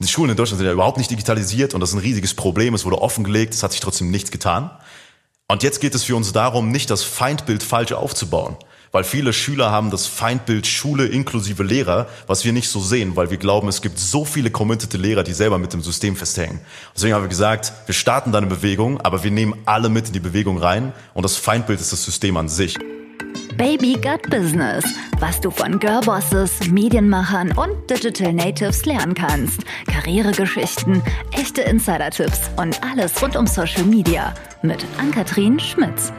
Schulen in Deutschland sind ja überhaupt nicht digitalisiert und das ist ein riesiges Problem. Es wurde offengelegt, es hat sich trotzdem nichts getan. Und jetzt geht es für uns darum, nicht das Feindbild falsch aufzubauen. Weil viele Schüler haben das Feindbild Schule inklusive Lehrer, was wir nicht so sehen, weil wir glauben, es gibt so viele committete Lehrer, die selber mit dem System festhängen. Deswegen haben wir gesagt, wir starten da eine Bewegung, aber wir nehmen alle mit in die Bewegung rein und das Feindbild ist das System an sich. Baby Got Business, was du von Girlbosses, Medienmachern und Digital Natives lernen kannst. Karrieregeschichten, echte Insider-Tipps und alles rund um Social Media mit Ann-Kathrin Schmitz.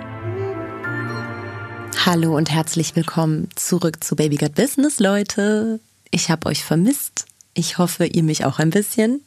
Hallo und herzlich willkommen zurück zu Baby Got Business, Leute. Ich habe euch vermisst. Ich hoffe, ihr mich auch ein bisschen.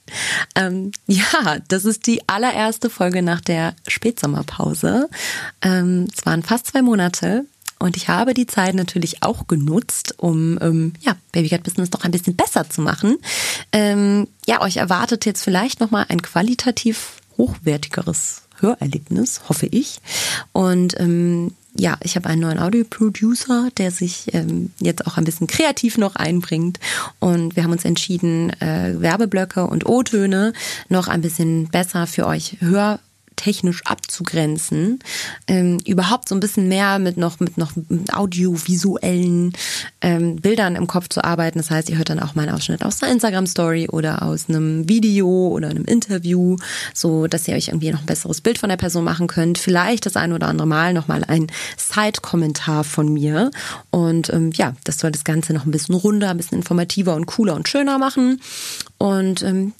Das ist die allererste Folge nach der Spätsommerpause. Es waren fast 2 Monate und ich habe die Zeit natürlich auch genutzt, um Baby Got Business noch ein bisschen besser zu machen. Euch erwartet jetzt vielleicht nochmal ein qualitativ hochwertigeres Hörerlebnis, hoffe ich. Und ich habe einen neuen Audio-Producer, der sich jetzt auch ein bisschen kreativ noch einbringt. Und wir haben uns entschieden, Werbeblöcke und O-Töne noch ein bisschen besser für euch hörtechnisch abzugrenzen. Überhaupt so ein bisschen mehr mit noch audiovisuellen Bildern im Kopf zu arbeiten. Das heißt, ihr hört dann auch mal einen Ausschnitt aus einer Instagram-Story oder aus einem Video oder einem Interview, so dass ihr euch irgendwie noch ein besseres Bild von der Person machen könnt. Vielleicht das ein oder andere Mal nochmal ein Side-Kommentar von mir. Und das soll das Ganze noch ein bisschen runder, ein bisschen informativer und cooler und schöner machen. Und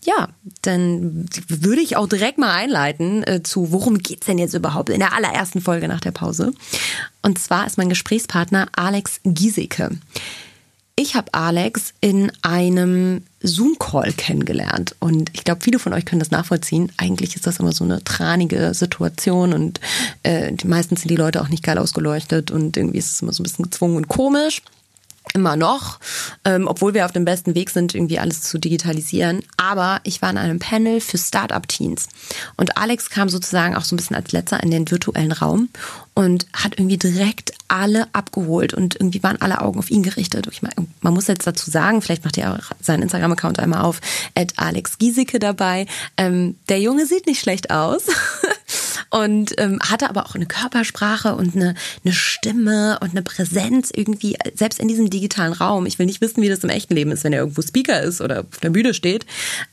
dann würde ich auch direkt mal einleiten zu, worum geht's denn jetzt überhaupt in der allerersten Folge nach der Pause. Und zwar ist mein Gesprächspartner Alex Giesecke. Ich habe Alex in einem Zoom-Call kennengelernt und ich glaube, viele von euch können das nachvollziehen. Eigentlich ist das immer so eine tranige Situation und meistens sind die Leute auch nicht geil ausgeleuchtet und irgendwie ist es immer so ein bisschen gezwungen und komisch. Immer noch, obwohl wir auf dem besten Weg sind, irgendwie alles zu digitalisieren. Aber ich war in einem Panel für Start-up-Teens. Und Alex kam sozusagen auch so ein bisschen als Letzter in den virtuellen Raum und hat irgendwie direkt alle abgeholt und irgendwie waren alle Augen auf ihn gerichtet. Ich meine, man muss jetzt dazu sagen, vielleicht macht ihr auch seinen Instagram-Account einmal auf, @AlexGiesecke dabei. Der Junge sieht nicht schlecht aus. Und hatte aber auch eine Körpersprache und eine Stimme und eine Präsenz irgendwie, selbst in diesem digitalen Raum. Ich will nicht wissen, wie das im echten Leben ist, wenn er irgendwo Speaker ist oder auf der Bühne steht,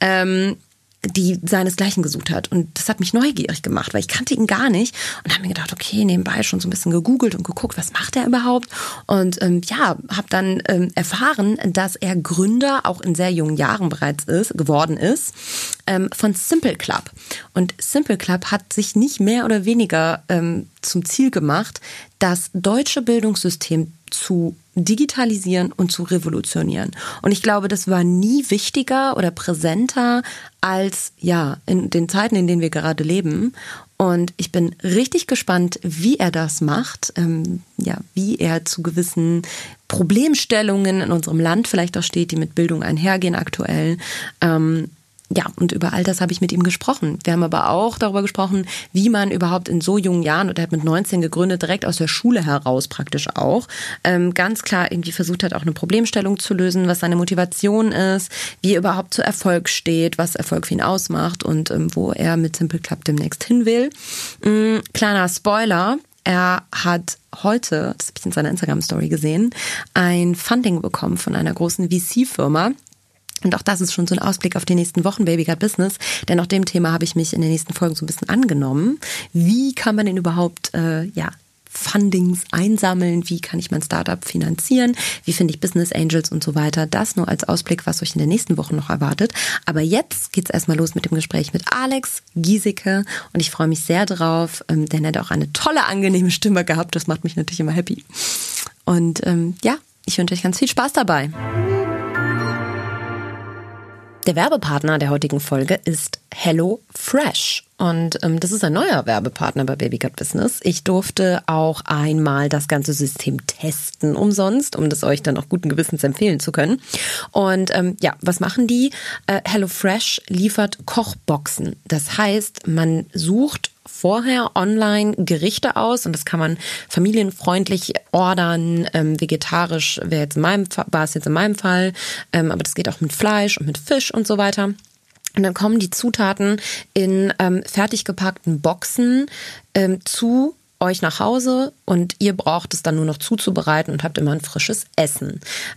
die seinesgleichen gesucht hat. Und das hat mich neugierig gemacht, weil ich kannte ihn gar nicht und habe mir gedacht, okay, nebenbei schon so ein bisschen gegoogelt und geguckt, was macht er überhaupt? Und habe dann erfahren, dass er Gründer auch in sehr jungen Jahren bereits geworden ist von Simple Club. Und Simple Club hat sich nicht mehr oder weniger zum Ziel gemacht, das deutsche Bildungssystem zu digitalisieren und zu revolutionieren. Und ich glaube, das war nie wichtiger oder präsenter als in den Zeiten, in denen wir gerade leben. Und ich bin richtig gespannt, wie er das macht, wie er zu gewissen Problemstellungen in unserem Land vielleicht auch steht, die mit Bildung einhergehen aktuell. Und über all das habe ich mit ihm gesprochen. Wir haben aber auch darüber gesprochen, wie man überhaupt in so jungen Jahren, und er hat mit 19 gegründet, direkt aus der Schule heraus praktisch auch, ganz klar irgendwie versucht hat, auch eine Problemstellung zu lösen, was seine Motivation ist, wie er überhaupt zu Erfolg steht, was Erfolg für ihn ausmacht und wo er mit Simple Club demnächst hin will. Kleiner Spoiler. Er hat heute, das habe ich in seiner Instagram-Story gesehen, ein Funding bekommen von einer großen VC-Firma. Und auch das ist schon so ein Ausblick auf die nächsten Wochen, Baby Got Business. Denn auch dem Thema habe ich mich in den nächsten Folgen so ein bisschen angenommen. Wie kann man denn überhaupt Fundings einsammeln? Wie kann ich mein Startup finanzieren? Wie finde ich Business Angels und so weiter? Das nur als Ausblick, was euch in den nächsten Wochen noch erwartet. Aber jetzt geht's erstmal los mit dem Gespräch mit Alex Giesecke. Und ich freue mich sehr drauf, denn er hat auch eine tolle, angenehme Stimme gehabt. Das macht mich natürlich immer happy. Und ich wünsche euch ganz viel Spaß dabei. Der Werbepartner der heutigen Folge ist HelloFresh. Und das ist ein neuer Werbepartner bei Baby Got Business. Ich durfte auch einmal das ganze System testen umsonst, um das euch dann auch guten Gewissens empfehlen zu können. Und was machen die? HelloFresh liefert Kochboxen. Das heißt, man sucht vorher online Gerichte aus und das kann man familienfreundlich ordern, vegetarisch war es jetzt in meinem Fall, aber das geht auch mit Fleisch und mit Fisch und so weiter. Und dann kommen die Zutaten in fertig gepackten Boxen zu euch nach Hause und ihr braucht es dann nur noch zuzubereiten und habt immer ein frisches Essen.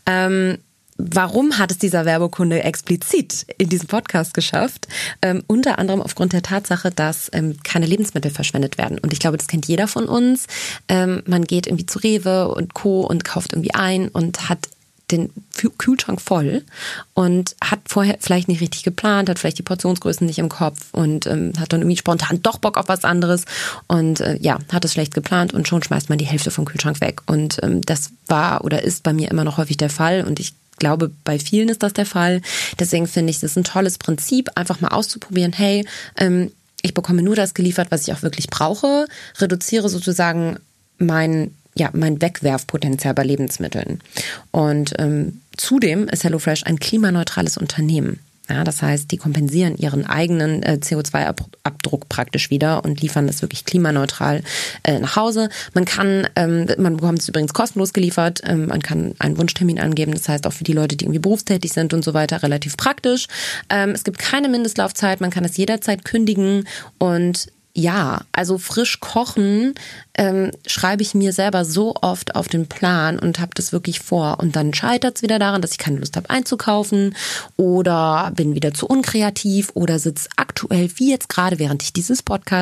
Warum hat es dieser Werbekunde explizit in diesem Podcast geschafft? Unter anderem aufgrund der Tatsache, dass keine Lebensmittel verschwendet werden. Und ich glaube, das kennt jeder von uns. Man geht irgendwie zu Rewe und Co. und kauft irgendwie ein und hat den Kühlschrank voll und hat vorher vielleicht nicht richtig geplant, hat vielleicht die Portionsgrößen nicht im Kopf und hat dann irgendwie spontan doch Bock auf was anderes und hat es schlecht geplant und schon schmeißt man die Hälfte vom Kühlschrank weg. Und das war oder ist bei mir immer noch häufig der Fall und ich glaube, bei vielen ist das der Fall. Deswegen finde ich, es ist ein tolles Prinzip, einfach mal auszuprobieren, hey, ich bekomme nur das geliefert, was ich auch wirklich brauche, reduziere sozusagen mein Wegwerfpotenzial bei Lebensmitteln. Und zudem ist HelloFresh ein klimaneutrales Unternehmen. Ja, das heißt, die kompensieren ihren eigenen CO2-Abdruck praktisch wieder und liefern das wirklich klimaneutral nach Hause. Man bekommt es übrigens kostenlos geliefert, man kann einen Wunschtermin angeben, das heißt auch für die Leute, die irgendwie berufstätig sind und so weiter, relativ praktisch. Es gibt keine Mindestlaufzeit, man kann es jederzeit kündigen und ja, also frisch kochen schreibe ich mir selber so oft auf den Plan und habe das wirklich vor. Und dann scheitert es wieder daran, dass ich keine Lust habe einzukaufen oder bin wieder zu unkreativ oder sitze aktuell, wie jetzt gerade, während ich diese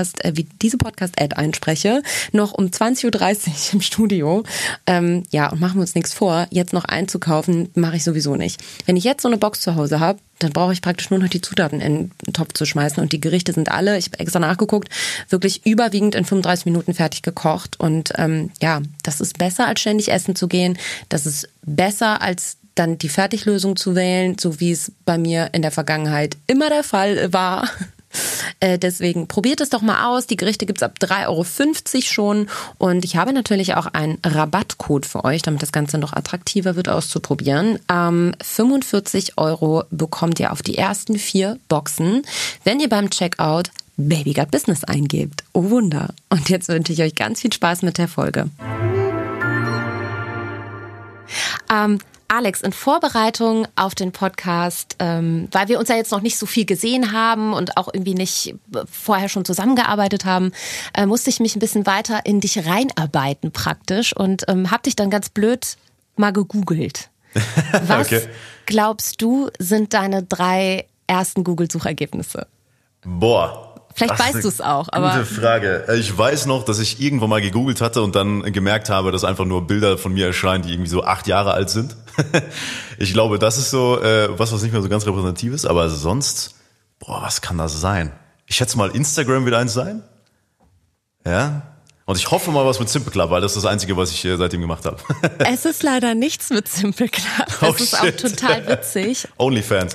Podcast-Ad einspreche, noch um 20.30 Uhr im Studio. Und machen wir uns nichts vor, jetzt noch einzukaufen, mache ich sowieso nicht. Wenn ich jetzt so eine Box zu Hause habe, dann brauche ich praktisch nur noch die Zutaten in den Topf zu schmeißen und die Gerichte sind alle, ich habe extra nachgeguckt, wirklich überwiegend in 35 Minuten fertig gekocht und das ist besser als ständig essen zu gehen, das ist besser als dann die Fertiglösung zu wählen, so wie es bei mir in der Vergangenheit immer der Fall war. Deswegen probiert es doch mal aus. Die Gerichte gibt's ab 3,50 € schon. Und ich habe natürlich auch einen Rabattcode für euch, damit das Ganze noch attraktiver wird auszuprobieren. 45 € bekommt ihr auf die ersten 4 Boxen, wenn ihr beim Checkout Baby Got Business eingebt. Oh Wunder. Und jetzt wünsche ich euch ganz viel Spaß mit der Folge. Alex, in Vorbereitung auf den Podcast, weil wir uns ja jetzt noch nicht so viel gesehen haben und auch irgendwie nicht vorher schon zusammengearbeitet haben, musste ich mich ein bisschen weiter in dich reinarbeiten praktisch und habe dich dann ganz blöd mal gegoogelt. Was glaubst du, sind deine 3 ersten Google-Suchergebnisse? Boah. Vielleicht weißt du es auch, aber. Gute Frage. Ich weiß noch, dass ich irgendwann mal gegoogelt hatte und dann gemerkt habe, dass einfach nur Bilder von mir erscheinen, die irgendwie so 8 Jahre alt sind. Ich glaube, das ist so was nicht mehr so ganz repräsentativ ist, aber sonst, was kann das sein? Ich schätze mal, Instagram wird eins sein. Ja. Und ich hoffe mal was mit Simple Club, weil das ist das Einzige, was ich seitdem gemacht habe. Es ist leider nichts mit Simple Club. Es ist auch total witzig. Onlyfans.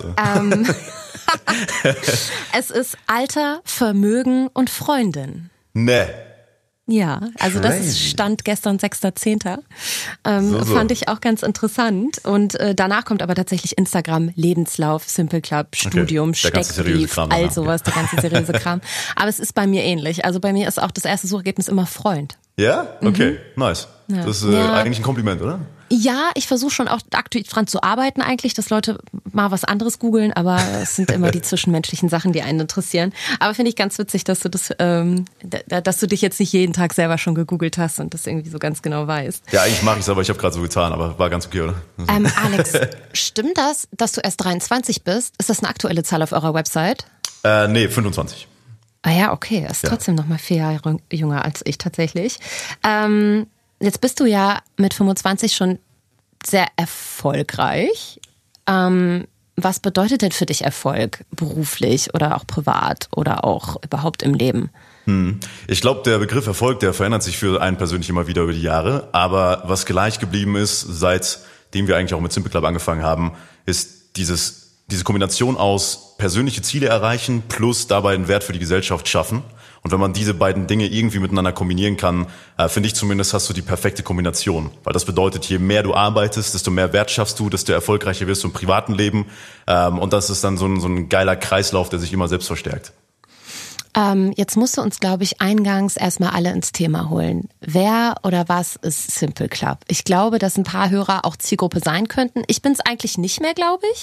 Es ist Alter, Vermögen und Freundin. Ne. Ja, also das ist Stand gestern 6.10. Fand ich auch ganz interessant. Und danach kommt aber tatsächlich Instagram, Lebenslauf, Simple Club, Studium, Steckbrief, all sowas, der ganze seriöse Kram. Aber es ist bei mir ähnlich. Also bei mir ist auch das erste Suchergebnis immer Freund. Ja? Okay, nice. Ja. Das ist eigentlich ein Kompliment, oder? Ja, ich versuche schon auch aktiv dran zu arbeiten eigentlich, dass Leute mal was anderes googeln, aber es sind immer die zwischenmenschlichen Sachen, die einen interessieren. Aber finde ich ganz witzig, dass du dass du dich jetzt nicht jeden Tag selber schon gegoogelt hast und das irgendwie so ganz genau weißt. Ja, eigentlich mache ich es, aber ich habe gerade so getan, aber war ganz okay, oder? Alex, stimmt das, dass du erst 23 bist? Ist das eine aktuelle Zahl auf eurer Website? Nee, 25. Ah ja, okay, er ist trotzdem noch mal 4 Jahre jünger als ich tatsächlich. Jetzt bist du ja mit 25 schon sehr erfolgreich. Was bedeutet denn für dich Erfolg beruflich oder auch privat oder auch überhaupt im Leben? Ich glaube, der Begriff Erfolg, der verändert sich für einen persönlich immer wieder über die Jahre. Aber was gleich geblieben ist, seitdem wir eigentlich auch mit Simple Club angefangen haben, ist diese Kombination aus persönliche Ziele erreichen plus dabei einen Wert für die Gesellschaft schaffen. Und wenn man diese beiden Dinge irgendwie miteinander kombinieren kann, finde ich zumindest, hast du die perfekte Kombination. Weil das bedeutet, je mehr du arbeitest, desto mehr Wert schaffst du, desto erfolgreicher wirst du im privaten Leben. Und das ist dann so ein geiler Kreislauf, der sich immer selbst verstärkt. Jetzt musst du uns, glaube ich, eingangs erstmal alle ins Thema holen. Wer oder was ist Simple Club? Ich glaube, dass ein paar Hörer auch Zielgruppe sein könnten. Ich bin es eigentlich nicht mehr, glaube ich.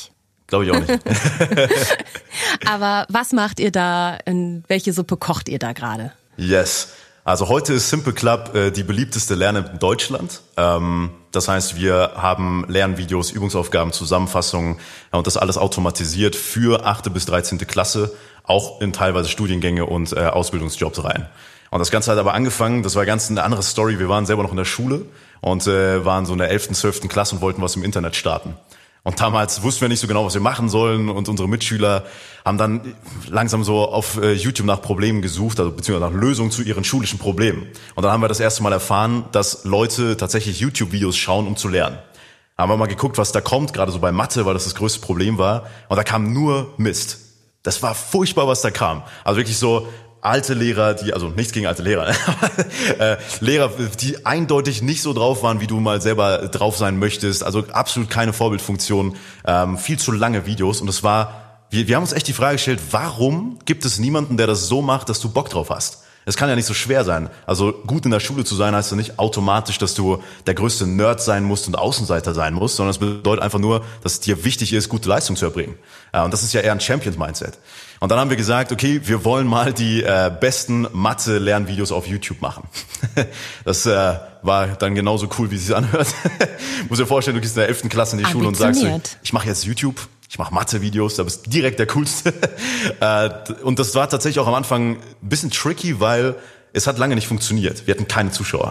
Glaube ich auch nicht. Aber was macht ihr da? Welche Suppe kocht ihr da gerade? Yes. Also heute ist Simple Club die beliebteste Lern-App in Deutschland. Das heißt, wir haben Lernvideos, Übungsaufgaben, Zusammenfassungen und das alles automatisiert für 8. bis 13. Klasse, auch in teilweise Studiengänge und Ausbildungsjobs rein. Und das Ganze hat aber angefangen, das war ganz eine andere Story. Wir waren selber noch in der Schule und waren so in der 11., 12. Klasse und wollten was im Internet starten. Und damals wussten wir nicht so genau, was wir machen sollen und unsere Mitschüler haben dann langsam so auf YouTube nach Problemen gesucht, also beziehungsweise nach Lösungen zu ihren schulischen Problemen. Und dann haben wir das erste Mal erfahren, dass Leute tatsächlich YouTube-Videos schauen, um zu lernen. Haben wir mal geguckt, was da kommt, gerade so bei Mathe, weil das größte Problem war. Und da kam nur Mist. Das war furchtbar, was da kam. Also wirklich so alte Lehrer, also nichts gegen alte Lehrer, Lehrer, die eindeutig nicht so drauf waren, wie du mal selber drauf sein möchtest, also absolut keine Vorbildfunktion, viel zu lange Videos und wir haben uns echt die Frage gestellt, warum gibt es niemanden, der das so macht, dass du Bock drauf hast? Es kann ja nicht so schwer sein. Also gut in der Schule zu sein heißt ja nicht automatisch, dass du der größte Nerd sein musst und Außenseiter sein musst, sondern es bedeutet einfach nur, dass es dir wichtig ist, gute Leistung zu erbringen. Und das ist ja eher ein Champions-Mindset. Und dann haben wir gesagt, okay, wir wollen mal die besten Mathe-Lernvideos auf YouTube machen. Das war dann genauso cool, wie es sich anhört. Muss dir vorstellen, du gehst in der 11. Klasse in die Schule und sagst, ich mache jetzt YouTube. Ich mache Mathe-Videos, da bist du direkt der Coolste. Und das war tatsächlich auch am Anfang ein bisschen tricky, weil es hat lange nicht funktioniert. Wir hatten keine Zuschauer.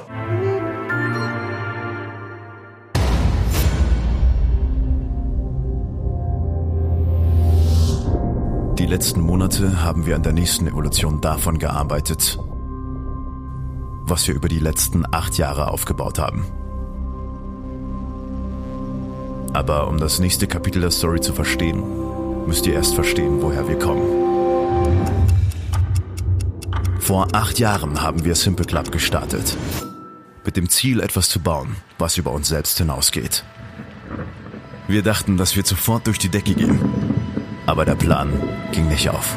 Die letzten Monate haben wir an der nächsten Evolution davon gearbeitet, was wir über die letzten 8 Jahre aufgebaut haben. Aber um das nächste Kapitel der Story zu verstehen, müsst ihr erst verstehen, woher wir kommen. Vor 8 Jahren haben wir Simple Club gestartet. Mit dem Ziel, etwas zu bauen, was über uns selbst hinausgeht. Wir dachten, dass wir sofort durch die Decke gehen. Aber der Plan ging nicht auf.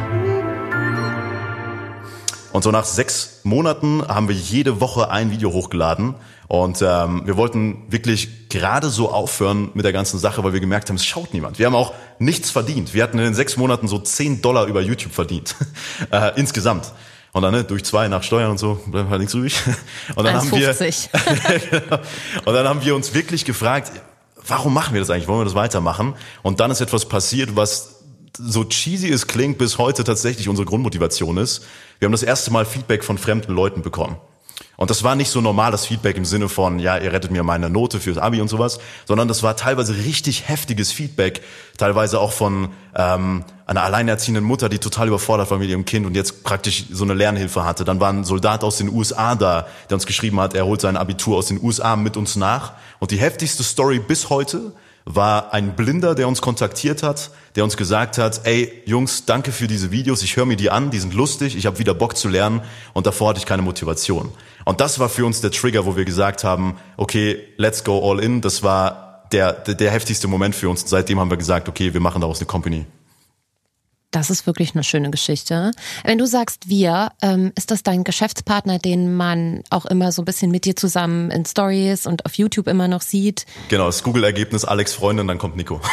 Und so nach 6 Monaten haben wir jede Woche ein Video hochgeladen. Und wir wollten wirklich gerade so aufhören mit der ganzen Sache, weil wir gemerkt haben, es schaut niemand. Wir haben auch nichts verdient. Wir hatten in den 6 Monaten so $10 über YouTube verdient. Insgesamt. Und dann durch 2 nach Steuern und so, bleibt halt nichts übrig. Und dann haben wir, und dann haben wir uns wirklich gefragt, warum machen wir das eigentlich? Wollen wir das weitermachen? Und dann ist etwas passiert, was so cheesy es klingt, bis heute tatsächlich unsere Grundmotivation ist. Wir haben das erste Mal Feedback von fremden Leuten bekommen. Und das war nicht so normales Feedback im Sinne von, ja, ihr rettet mir meine Note fürs Abi und sowas, sondern das war teilweise richtig heftiges Feedback, teilweise auch von einer alleinerziehenden Mutter, die total überfordert war mit ihrem Kind und jetzt praktisch so eine Lernhilfe hatte. Dann war ein Soldat aus den USA da, der uns geschrieben hat, er holt sein Abitur aus den USA mit uns nach. Und die heftigste Story bis heute war ein Blinder, der uns kontaktiert hat, der uns gesagt hat, ey Jungs, danke für diese Videos, ich höre mir die an, die sind lustig, ich habe wieder Bock zu lernen und davor hatte ich keine Motivation. Und das war für uns der Trigger, wo wir gesagt haben, okay, let's go all in. Das war der heftigste Moment für uns. Seitdem haben wir gesagt, okay, wir machen daraus eine Company. Das ist wirklich eine schöne Geschichte. Wenn du sagst wir, ist das dein Geschäftspartner, den man auch immer so ein bisschen mit dir zusammen in Stories und auf YouTube immer noch sieht? Genau, das Google-Ergebnis Alex Freundin, dann kommt Nico.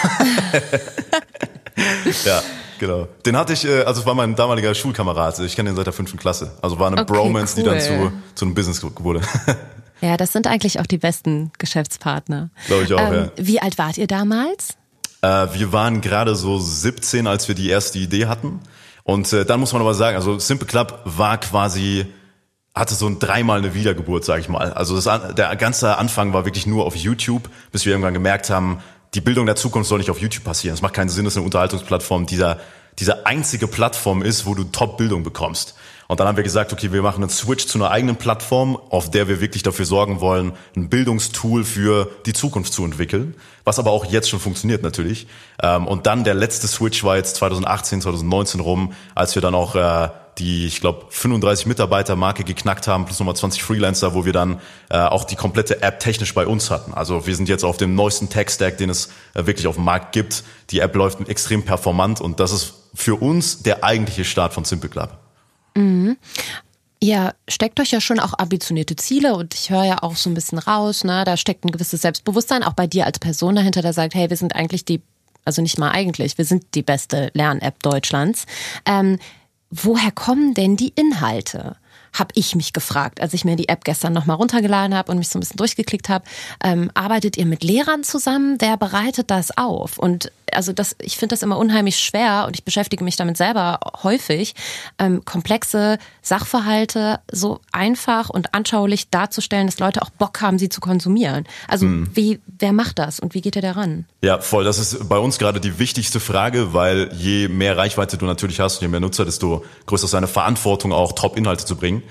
Ja, genau. Den hatte ich, also es war mein damaliger Schulkamerad. Ich kenne den seit der 5. Klasse. Also war eine Bromance, cool, die dann zu einem Business wurde. Ja, das sind eigentlich auch die besten Geschäftspartner. Glaube ich auch, ja. Wie alt wart ihr damals? Wir waren gerade so 17, als wir die erste Idee hatten. Und dann muss man aber sagen, also Simple Club war quasi, hatte so 3-mal eine Wiedergeburt, sag ich mal. Also der ganze Anfang war wirklich nur auf YouTube, bis wir irgendwann gemerkt haben, die Bildung der Zukunft soll nicht auf YouTube passieren. Es macht keinen Sinn, dass eine Unterhaltungsplattform diese einzige Plattform ist, wo du Top-Bildung bekommst. Und dann haben wir gesagt, okay, wir machen einen Switch zu einer eigenen Plattform, auf der wir wirklich dafür sorgen wollen, ein Bildungstool für die Zukunft zu entwickeln, was aber auch jetzt schon funktioniert natürlich. Und dann der letzte Switch war jetzt 2018, 2019 rum, als wir dann auch die, ich glaube, 35 Mitarbeiter-Marke geknackt haben, plus nochmal 20 Freelancer, wo wir dann auch die komplette App technisch bei uns hatten. Also wir sind jetzt auf dem neuesten Tech-Stack, den es wirklich auf dem Markt gibt. Die App läuft extrem performant und das ist für uns der eigentliche Start von Simple Club. Mhm. Ihr steckt euch ja schon auch ambitionierte Ziele und ich höre ja auch so ein bisschen raus, ne? Da steckt ein gewisses Selbstbewusstsein, auch bei dir als Person dahinter, der sagt, hey, wir sind eigentlich die Also nicht mal eigentlich, wir sind die beste Lern-App Deutschlands. Woher kommen denn die Inhalte? Habe ich mich gefragt, als ich mir die App gestern nochmal runtergeladen habe und mich so ein bisschen durchgeklickt habe. Arbeitet ihr mit Lehrern zusammen? Wer bereitet das auf? Und also ich finde das immer unheimlich schwer und ich beschäftige mich damit selber häufig, komplexe Sachverhalte so einfach und anschaulich darzustellen, dass Leute auch Bock haben, sie zu konsumieren. Also wer macht das und wie geht ihr daran? Ja, voll. Das ist bei uns gerade die wichtigste Frage, weil je mehr Reichweite du natürlich hast und je mehr Nutzer, desto größer ist deine Verantwortung, auch Top-Inhalte zu bringen.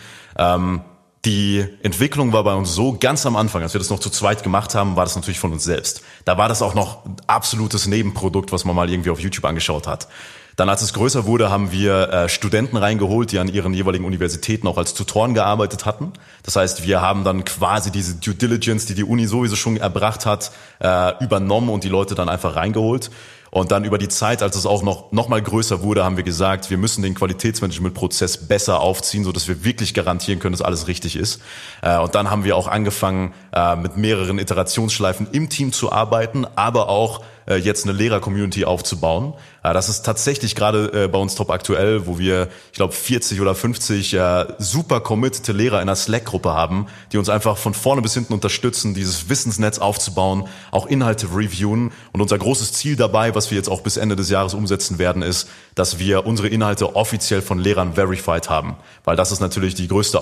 Die Entwicklung war bei uns so, ganz am Anfang, als wir das noch zu zweit gemacht haben, war das natürlich von uns selbst. Da war das auch noch ein absolutes Nebenprodukt, was man mal irgendwie auf YouTube angeschaut hat. Dann, als es größer wurde, haben wir Studenten reingeholt, die an ihren jeweiligen Universitäten auch als Tutoren gearbeitet hatten. Das heißt, wir haben dann quasi diese Due Diligence, die die Uni sowieso schon erbracht hat, übernommen und die Leute dann einfach reingeholt. Und dann über die Zeit, als es auch noch mal größer wurde, haben wir gesagt, wir müssen den Qualitätsmanagementprozess besser aufziehen, sodass wir wirklich garantieren können, dass alles richtig ist. Und dann haben wir auch angefangen, mit mehreren Iterationsschleifen im Team zu arbeiten, aber auch jetzt eine Lehrer-Community aufzubauen. Das ist tatsächlich gerade bei uns top aktuell, wo wir, ich glaube, 40 oder 50 super committete Lehrer in einer Slack-Gruppe haben, die uns einfach von vorne bis hinten unterstützen, dieses Wissensnetz aufzubauen, auch Inhalte reviewen. Und unser großes Ziel dabei, was wir jetzt auch bis Ende des Jahres umsetzen werden, ist, dass wir unsere Inhalte offiziell von Lehrern verified haben. Weil das ist natürlich die größte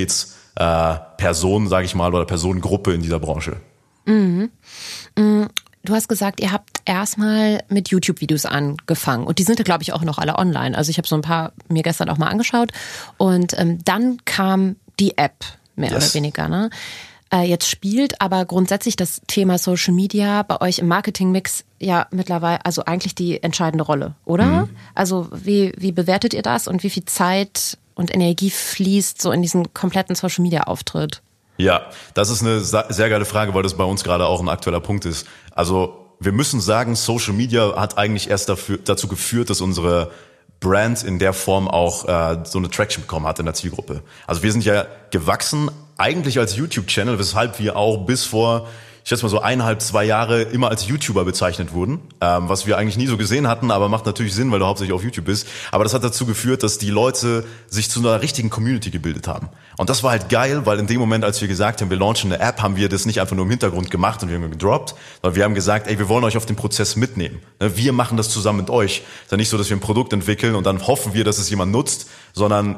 Autoritätsperson, sage ich mal, oder Personengruppe in dieser Branche. Mhm. Du hast gesagt, ihr habt erstmal mit YouTube-Videos angefangen und die sind ja, glaube ich, auch noch alle online. Also ich habe so ein paar mir gestern auch mal angeschaut und dann kam die App, mehr oder weniger, ne? Jetzt spielt aber grundsätzlich das Thema Social Media bei euch im Marketingmix ja mittlerweile, also eigentlich die entscheidende Rolle, oder? Mhm. Also wie bewertet ihr das und wie viel Zeit und Energie fließt so in diesen kompletten Social-Media-Auftritt? Ja, das ist eine sehr geile Frage, weil das bei uns gerade auch ein aktueller Punkt ist. Also wir müssen sagen, Social Media hat eigentlich erst dazu geführt, dass unsere Brand in der Form auch so eine Traction bekommen hat in der Zielgruppe. Also wir sind ja gewachsen eigentlich als YouTube-Channel, weshalb wir auch bis vor, ich schätze mal so 1,5-2 Jahre immer als YouTuber bezeichnet wurden, was wir eigentlich nie so gesehen hatten, aber macht natürlich Sinn, weil du hauptsächlich auf YouTube bist. Aber das hat dazu geführt, dass die Leute sich zu einer richtigen Community gebildet haben. Und das war halt geil, weil in dem Moment, als wir gesagt haben, wir launchen eine App, haben wir das nicht einfach nur im Hintergrund gemacht und wir haben gedroppt, sondern wir haben gesagt, ey, wir wollen euch auf den Prozess mitnehmen. Wir machen das zusammen mit euch. Es ist ja nicht so, dass wir ein Produkt entwickeln und dann hoffen wir, dass es jemand nutzt, sondern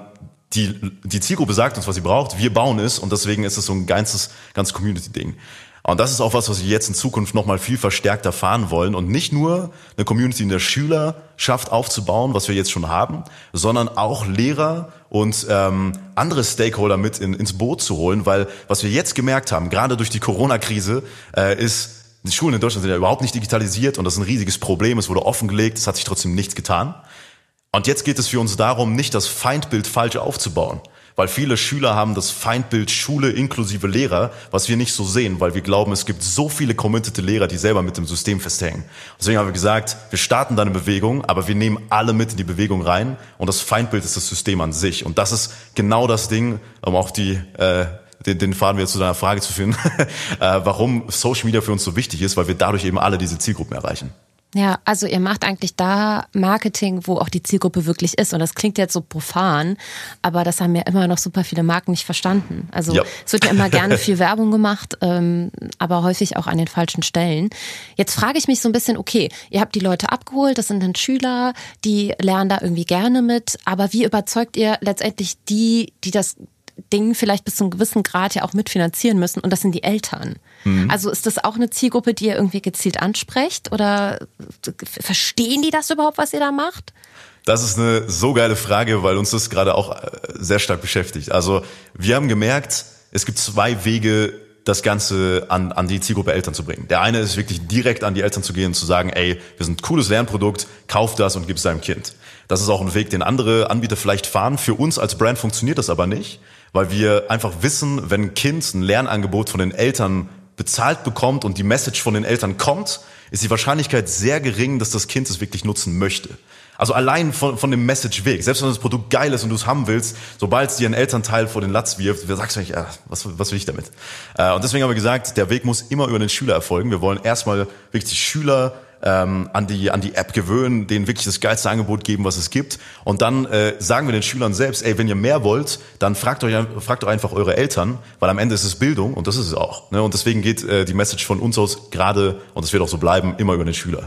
die Zielgruppe sagt uns, was sie braucht, wir bauen es und deswegen ist es so ein ganzes Community-Ding. Und das ist auch was wir jetzt in Zukunft nochmal viel verstärkter fahren wollen und nicht nur eine Community in der Schülerschaft aufzubauen, was wir jetzt schon haben, sondern auch Lehrer und andere Stakeholder mit ins Boot zu holen, weil was wir jetzt gemerkt haben, gerade durch die Corona-Krise, ist, die Schulen in Deutschland sind ja überhaupt nicht digitalisiert und das ist ein riesiges Problem, es wurde offengelegt, es hat sich trotzdem nichts getan. Und jetzt geht es für uns darum, nicht das Feindbild falsch aufzubauen. Weil viele Schüler haben das Feindbild Schule inklusive Lehrer, was wir nicht so sehen, weil wir glauben, es gibt so viele committete Lehrer, die selber mit dem System festhängen. Deswegen haben wir gesagt, wir starten da eine Bewegung, aber wir nehmen alle mit in die Bewegung rein und das Feindbild ist das System an sich. Und das ist genau das Ding, um auch den Faden wieder zu deiner Frage zu finden, warum Social Media für uns so wichtig ist, weil wir dadurch eben alle diese Zielgruppen erreichen. Ja, also ihr macht eigentlich da Marketing, wo auch die Zielgruppe wirklich ist. Und das klingt jetzt so profan, aber das haben ja immer noch super viele Marken nicht verstanden. Also es wird ja immer gerne viel Werbung gemacht, aber häufig auch an den falschen Stellen. Jetzt frage ich mich so ein bisschen, okay, ihr habt die Leute abgeholt, das sind dann Schüler, die lernen da irgendwie gerne mit, aber wie überzeugt ihr letztendlich die das Ding vielleicht bis zu einem gewissen Grad ja auch mitfinanzieren müssen und das sind die Eltern. Also ist das auch eine Zielgruppe, die ihr irgendwie gezielt ansprecht oder verstehen die das überhaupt, was ihr da macht? Das ist eine so geile Frage, weil uns das gerade auch sehr stark beschäftigt. Also wir haben gemerkt, es gibt 2 Wege, das Ganze an die Zielgruppe Eltern zu bringen. Der eine ist wirklich direkt an die Eltern zu gehen und zu sagen, ey, wir sind ein cooles Lernprodukt, kauf das und gib es deinem Kind. Das ist auch ein Weg, den andere Anbieter vielleicht fahren. Für uns als Brand funktioniert das aber nicht, weil wir einfach wissen, wenn ein Kind ein Lernangebot von den Eltern bezahlt bekommt und die Message von den Eltern kommt, ist die Wahrscheinlichkeit sehr gering, dass das Kind es wirklich nutzen möchte. Also allein von dem Message-Weg, selbst wenn das Produkt geil ist und du es haben willst, sobald es dir ein Elternteil vor den Latz wirft, sagst du eigentlich, was will ich damit? Und deswegen haben wir gesagt, der Weg muss immer über den Schüler erfolgen. Wir wollen erstmal wirklich die Schüler an die App gewöhnen, denen wirklich das geilste Angebot geben, was es gibt. Und dann sagen wir den Schülern selbst, ey, wenn ihr mehr wollt, dann fragt doch einfach eure Eltern, weil am Ende ist es Bildung und das ist es auch. Ne? Und deswegen geht die Message von uns aus gerade, und es wird auch so bleiben, immer über den Schüler.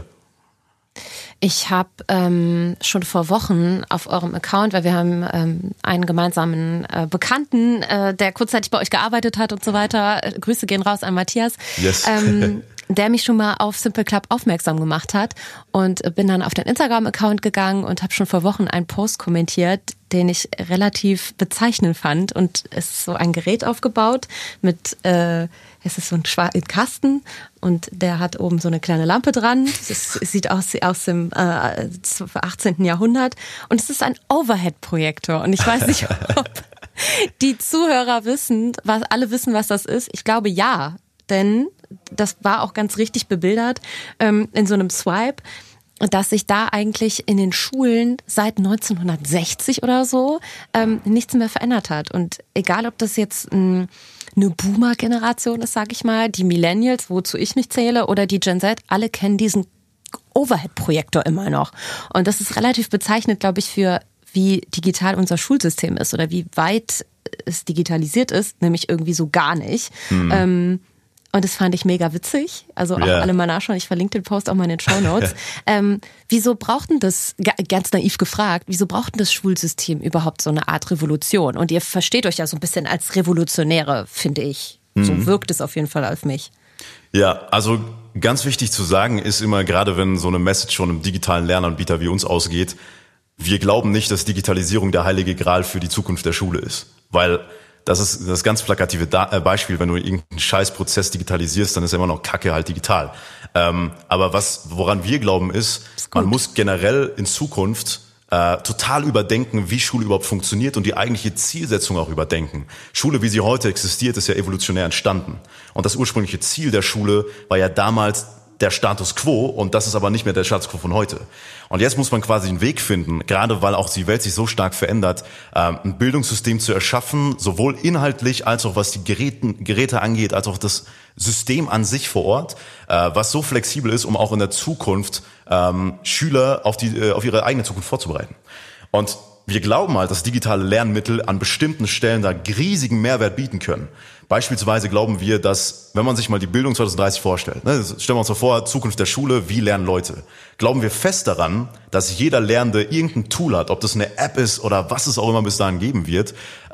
Ich habe schon vor Wochen auf eurem Account, weil wir haben einen gemeinsamen Bekannten, der kurzzeitig bei euch gearbeitet hat und so weiter. Grüße gehen raus an Matthias. Yes. Der mich schon mal auf Simple Club aufmerksam gemacht hat und bin dann auf den Instagram-Account gegangen und habe schon vor Wochen einen Post kommentiert, den ich relativ bezeichnend fand. Und es ist so ein Gerät aufgebaut mit, es ist so ein Kasten und der hat oben so eine kleine Lampe dran. Es sieht aus dem 18. Jahrhundert und es ist ein Overhead-Projektor. Und ich weiß nicht, ob die Zuhörer alle wissen, was das ist. Ich glaube ja, denn das war auch ganz richtig bebildert in so einem Swipe, dass sich da eigentlich in den Schulen seit 1960 oder so nichts mehr verändert hat. Und egal, ob das jetzt eine Boomer-Generation ist, sag ich mal, die Millennials, wozu ich mich zähle, oder die Gen Z, alle kennen diesen Overhead-Projektor immer noch. Und das ist relativ bezeichnend, glaube ich, für wie digital unser Schulsystem ist oder wie weit es digitalisiert ist, nämlich irgendwie so gar nicht. Und das fand ich mega witzig. Also auch alle mal nachschauen. Ich verlinke den Post auch mal in den Shownotes. Wieso braucht denn das, ganz naiv gefragt, wieso braucht denn das Schulsystem überhaupt so eine Art Revolution? Und ihr versteht euch ja so ein bisschen als Revolutionäre, finde ich. So wirkt es auf jeden Fall auf mich. Ja, also ganz wichtig zu sagen ist immer, gerade wenn so eine Message schon im digitalen Lernanbieter wie uns ausgeht, wir glauben nicht, dass Digitalisierung der heilige Gral für die Zukunft der Schule ist. Weil das ist das ganz plakative Beispiel, wenn du irgendeinen Scheißprozess digitalisierst, dann ist er immer noch Kacke halt digital. Aber woran wir glauben ist man muss generell in Zukunft total überdenken, wie Schule überhaupt funktioniert und die eigentliche Zielsetzung auch überdenken. Schule, wie sie heute existiert, ist ja evolutionär entstanden. Und das ursprüngliche Ziel der Schule war ja damals der Status quo und das ist aber nicht mehr der Status quo von heute. Und jetzt muss man quasi einen Weg finden, gerade weil auch die Welt sich so stark verändert, ein Bildungssystem zu erschaffen, sowohl inhaltlich als auch was die Geräte angeht, als auch das System an sich vor Ort, was so flexibel ist, um auch in der Zukunft Schüler auf ihre eigene Zukunft vorzubereiten. Und wir glauben halt, dass digitale Lernmittel an bestimmten Stellen da riesigen Mehrwert bieten können. Beispielsweise glauben wir, dass, wenn man sich mal die Bildung 2030 vorstellt, stellen wir uns mal vor, Zukunft der Schule, wie lernen Leute? Glauben wir fest daran, dass jeder Lernende irgendein Tool hat, ob das eine App ist oder was es auch immer bis dahin geben wird,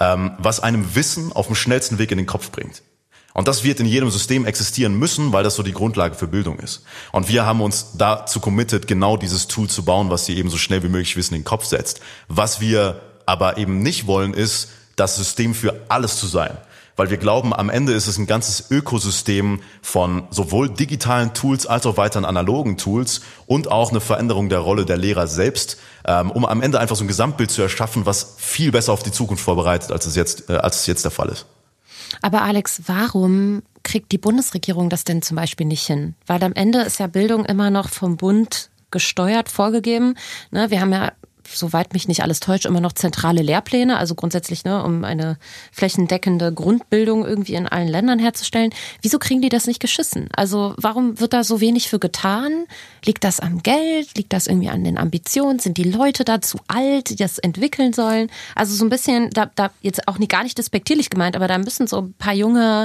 was einem Wissen auf dem schnellsten Weg in den Kopf bringt. Und das wird in jedem System existieren müssen, weil das so die Grundlage für Bildung ist. Und wir haben uns dazu committed, genau dieses Tool zu bauen, was dir eben so schnell wie möglich Wissen in den Kopf setzt. Was wir aber eben nicht wollen, ist, das System für alles zu sein. Weil wir glauben, am Ende ist es ein ganzes Ökosystem von sowohl digitalen Tools als auch weiteren analogen Tools und auch eine Veränderung der Rolle der Lehrer selbst, um am Ende einfach so ein Gesamtbild zu erschaffen, was viel besser auf die Zukunft vorbereitet, als es jetzt der Fall ist. Aber Alex, warum kriegt die Bundesregierung das denn zum Beispiel nicht hin? Weil am Ende ist ja Bildung immer noch vom Bund gesteuert, vorgegeben. Wir haben ja, soweit mich nicht alles täuscht, immer noch zentrale Lehrpläne, also grundsätzlich, um eine flächendeckende Grundbildung irgendwie in allen Ländern herzustellen. Wieso kriegen die das nicht geschissen? Also warum wird da so wenig für getan? Liegt das am Geld? Liegt das irgendwie an den Ambitionen? Sind die Leute da zu alt, die das entwickeln sollen? Also so ein bisschen, da jetzt auch gar nicht despektierlich gemeint, aber da müssen so ein paar junge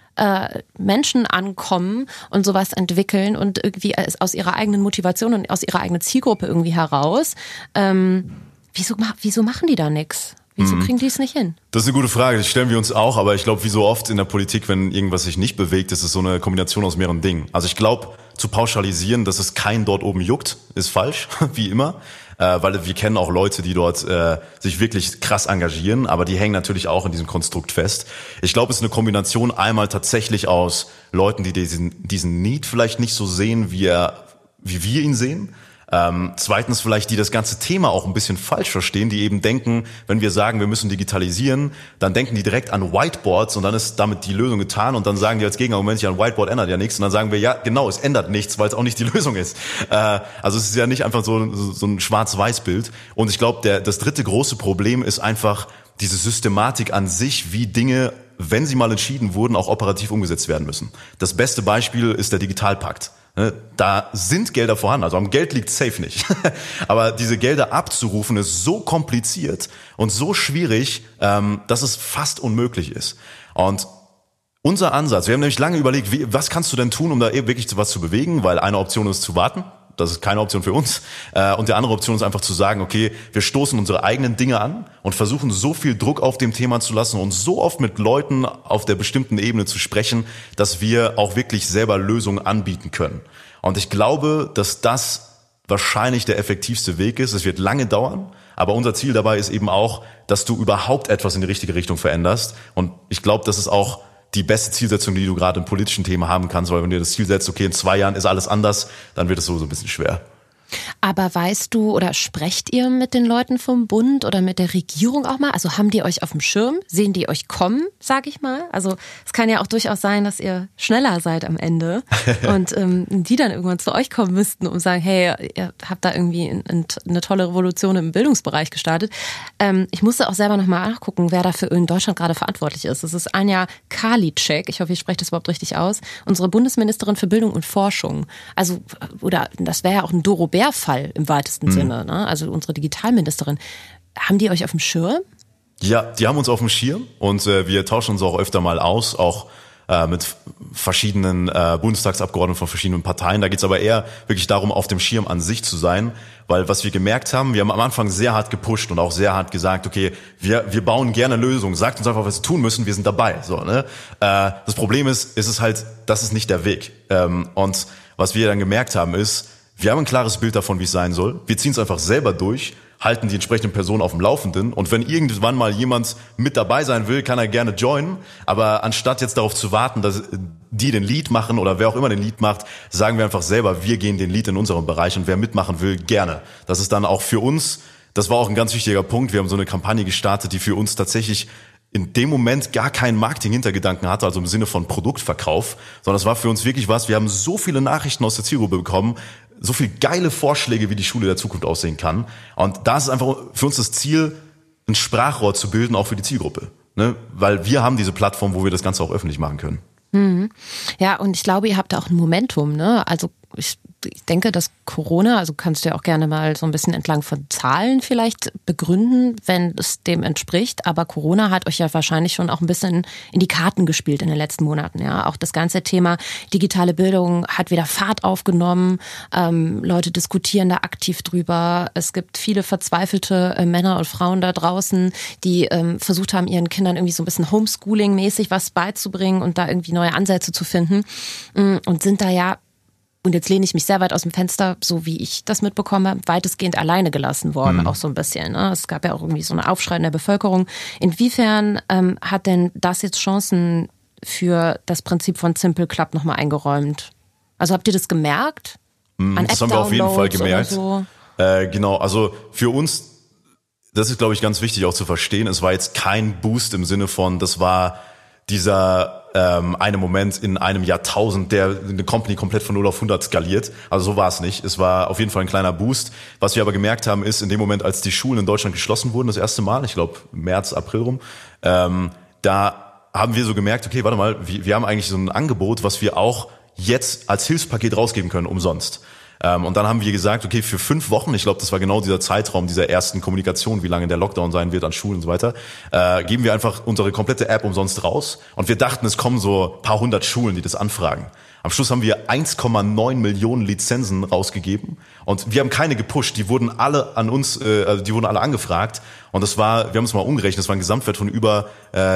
Menschen ankommen und sowas entwickeln und irgendwie aus ihrer eigenen Motivation und aus ihrer eigenen Zielgruppe irgendwie heraus. Wieso machen die da nichts? Wieso kriegen die es nicht hin? Das ist eine gute Frage, das stellen wir uns auch, aber ich glaube, wie so oft in der Politik, wenn irgendwas sich nicht bewegt, ist es so eine Kombination aus mehreren Dingen. Also ich glaube, zu pauschalisieren, dass es keinen dort oben juckt, ist falsch, wie immer. Weil wir kennen auch Leute, die dort sich wirklich krass engagieren, aber die hängen natürlich auch in diesem Konstrukt fest. Ich glaube, es ist eine Kombination einmal tatsächlich aus Leuten, die diesen Need vielleicht nicht so sehen, wie wir ihn sehen. Zweitens vielleicht, die das ganze Thema auch ein bisschen falsch verstehen, die eben denken, wenn wir sagen, wir müssen digitalisieren, dann denken die direkt an Whiteboards und dann ist damit die Lösung getan und dann sagen die als Gegenargument, ja, ein Whiteboard ändert ja nichts und dann sagen wir, ja, genau, es ändert nichts, weil es auch nicht die Lösung ist. Also es ist ja nicht einfach so ein Schwarz-Weiß-Bild und ich glaube, das dritte große Problem ist einfach diese Systematik an sich, wie Dinge, wenn sie mal entschieden wurden, auch operativ umgesetzt werden müssen. Das beste Beispiel ist der Digitalpakt. Da sind Gelder vorhanden, also am Geld liegt safe nicht. Aber diese Gelder abzurufen ist so kompliziert und so schwierig, dass es fast unmöglich ist. Und unser Ansatz, wir haben nämlich lange überlegt, was kannst du denn tun, um da eben wirklich was zu bewegen, weil eine Option ist zu warten. Das ist keine Option für uns. Und die andere Option ist einfach zu sagen, okay, wir stoßen unsere eigenen Dinge an und versuchen so viel Druck auf dem Thema zu lassen und so oft mit Leuten auf der bestimmten Ebene zu sprechen, dass wir auch wirklich selber Lösungen anbieten können. Und ich glaube, dass das wahrscheinlich der effektivste Weg ist. Es wird lange dauern, aber unser Ziel dabei ist eben auch, dass du überhaupt etwas in die richtige Richtung veränderst. Und ich glaube, das ist auch die beste Zielsetzung, die du gerade im politischen Thema haben kannst, weil wenn du dir das Ziel setzt, okay, in 2 Jahren ist alles anders, dann wird es so ein bisschen schwer. Aber weißt du oder sprecht ihr mit den Leuten vom Bund oder mit der Regierung auch mal? Also haben die euch auf dem Schirm? Sehen die euch kommen, sag ich mal? Also es kann ja auch durchaus sein, dass ihr schneller seid am Ende und die dann irgendwann zu euch kommen müssten und sagen, hey, ihr habt da irgendwie eine tolle Revolution im Bildungsbereich gestartet. Ich musste auch selber nochmal nachgucken, wer dafür in Deutschland gerade verantwortlich ist. Das ist Anja Karliczek, ich hoffe, ich spreche das überhaupt richtig aus, unsere Bundesministerin für Bildung und Forschung. Also, oder das wäre ja auch ein Doro Bär-Fall im weitesten Sinne, ne? Also unsere Digitalministerin. Haben die euch auf dem Schirm? Ja, die haben uns auf dem Schirm und wir tauschen uns auch öfter mal aus, auch mit verschiedenen Bundestagsabgeordneten von verschiedenen Parteien. Da geht's aber eher wirklich darum, auf dem Schirm an sich zu sein, weil was wir gemerkt haben, wir haben am Anfang sehr hart gepusht und auch sehr hart gesagt, okay, wir bauen gerne Lösungen, sagt uns einfach, was wir tun müssen, wir sind dabei. So, ne? Das Problem ist es halt, das ist nicht der Weg. Und was wir dann gemerkt haben ist, wir haben ein klares Bild davon, wie es sein soll. Wir ziehen es einfach selber durch, halten die entsprechenden Personen auf dem Laufenden. Und wenn irgendwann mal jemand mit dabei sein will, kann er gerne joinen. Aber anstatt jetzt darauf zu warten, dass die den Lead machen oder wer auch immer den Lead macht, sagen wir einfach selber, wir gehen den Lead in unserem Bereich und wer mitmachen will, gerne. Das ist dann auch für uns, das war auch ein ganz wichtiger Punkt. Wir haben so eine Kampagne gestartet, die für uns tatsächlich in dem Moment gar keinen Marketing-Hintergedanken hatte, also im Sinne von Produktverkauf, sondern es war für uns wirklich was, wir haben so viele Nachrichten aus der Zielgruppe bekommen, so viel geile Vorschläge, wie die Schule der Zukunft aussehen kann. Und da ist es einfach für uns das Ziel, ein Sprachrohr zu bilden, auch für die Zielgruppe. Ne? Weil wir haben diese Plattform, wo wir das Ganze auch öffentlich machen können. Ja, und ich glaube, ihr habt da auch ein Momentum, ne? Also ich denke, dass Corona, also kannst du ja auch gerne mal so ein bisschen entlang von Zahlen vielleicht begründen, wenn es dem entspricht, aber Corona hat euch ja wahrscheinlich schon auch ein bisschen in die Karten gespielt in den letzten Monaten, ja. Auch das ganze Thema digitale Bildung hat wieder Fahrt aufgenommen, Leute diskutieren da aktiv drüber, es gibt viele verzweifelte Männer und Frauen da draußen, die versucht haben, ihren Kindern irgendwie so ein bisschen Homeschooling-mäßig was beizubringen und da irgendwie neue Ansätze zu finden und sind da ja, und jetzt lehne ich mich sehr weit aus dem Fenster, so wie ich das mitbekomme, weitestgehend alleine gelassen worden, auch so ein bisschen. Ne? Es gab ja auch irgendwie so eine Aufschrei in der Bevölkerung. Inwiefern hat denn das jetzt Chancen für das Prinzip von Simple Club nochmal eingeräumt? Also habt ihr das gemerkt? Das haben wir auf jeden Fall gemerkt. So? Genau, also für uns, das ist, glaube ich, ganz wichtig auch zu verstehen, es war jetzt kein Boost im Sinne von, das war dieser eine Moment in einem Jahrtausend, der eine Company komplett von 0 auf 100 skaliert. Also so war es nicht. Es war auf jeden Fall ein kleiner Boost. Was wir aber gemerkt haben, ist in dem Moment, als die Schulen in Deutschland geschlossen wurden, das erste Mal, ich glaube März, April rum, da haben wir so gemerkt, okay, warte mal, wir haben eigentlich so ein Angebot, was wir auch jetzt als Hilfspaket rausgeben können, umsonst. Und dann haben wir gesagt, okay, für 5 Wochen, ich glaube, das war genau dieser Zeitraum dieser ersten Kommunikation, wie lange der Lockdown sein wird an Schulen und so weiter, geben wir einfach unsere komplette App umsonst raus. Und wir dachten, es kommen so ein paar 100 Schulen, die das anfragen. Am Schluss haben wir 1,9 Millionen Lizenzen rausgegeben und wir haben keine gepusht, die wurden alle an uns, die wurden alle angefragt. Und das war, wir haben es mal umgerechnet, das war ein Gesamtwert von über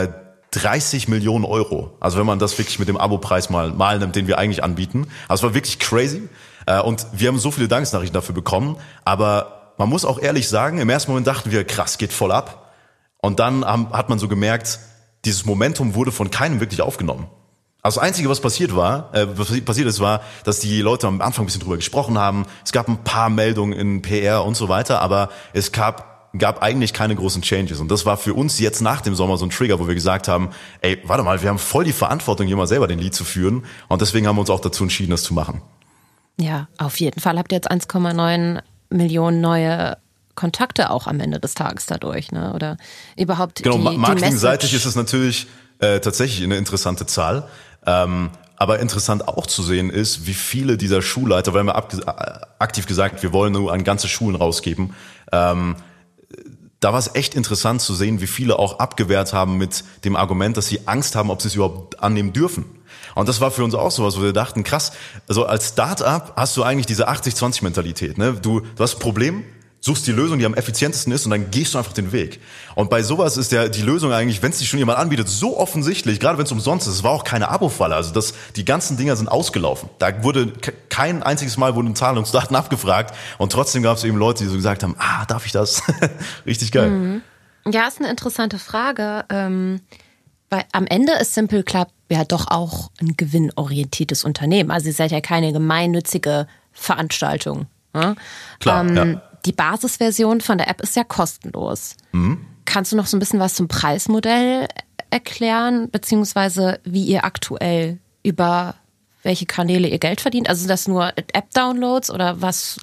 30 Millionen Euro. Also wenn man das wirklich mit dem Abo-Preis mal nimmt, den wir eigentlich anbieten. Also es war wirklich crazy. Und wir haben so viele Dankesnachrichten dafür bekommen. Aber man muss auch ehrlich sagen, im ersten Moment dachten wir, krass, geht voll ab. Und dann hat man so gemerkt, dieses Momentum wurde von keinem wirklich aufgenommen. Also das Einzige, was passiert ist, war, dass die Leute am Anfang ein bisschen drüber gesprochen haben. Es gab ein paar Meldungen in PR und so weiter, aber es gab eigentlich keine großen Changes. Und das war für uns jetzt nach dem Sommer so ein Trigger, wo wir gesagt haben, ey, warte mal, wir haben voll die Verantwortung, hier mal selber den Lead zu führen. Und deswegen haben wir uns auch dazu entschieden, das zu machen. Ja, auf jeden Fall habt ihr jetzt 1,9 Millionen neue Kontakte auch am Ende des Tages dadurch, ne? Oder überhaupt genau, die marketingseitig ist es natürlich tatsächlich eine interessante Zahl. Aber interessant auch zu sehen ist, wie viele dieser Schulleiter, weil wir aktiv gesagt, wir wollen nur an ganze Schulen rausgeben, da war es echt interessant zu sehen, wie viele auch abgewehrt haben mit dem Argument, dass sie Angst haben, ob sie es überhaupt annehmen dürfen. Und das war für uns auch sowas, wo wir dachten, krass, also als Start-up hast du eigentlich diese 80-20-Mentalität. Ne? Du hast ein Problem, suchst die Lösung, die am effizientesten ist und dann gehst du einfach den Weg. Und bei sowas ist die Lösung eigentlich, wenn es dir schon jemand anbietet, so offensichtlich, gerade wenn es umsonst ist, es war auch keine Abo-Falle, also die ganzen Dinger sind ausgelaufen. Da wurde kein einziges Mal wurden Zahlungsdaten abgefragt und trotzdem gab es eben Leute, die so gesagt haben, darf ich das? Richtig geil. Mhm. Ja, ist eine interessante Frage, weil am Ende ist Simple Club ja doch auch ein gewinnorientiertes Unternehmen. Also ihr seid ja keine gemeinnützige Veranstaltung. Ne? Klar, ja. Die Basisversion von der App ist ja kostenlos. Mhm. Kannst du noch so ein bisschen was zum Preismodell erklären, beziehungsweise wie ihr aktuell über welche Kanäle ihr Geld verdient? Also sind das nur App-Downloads oder was?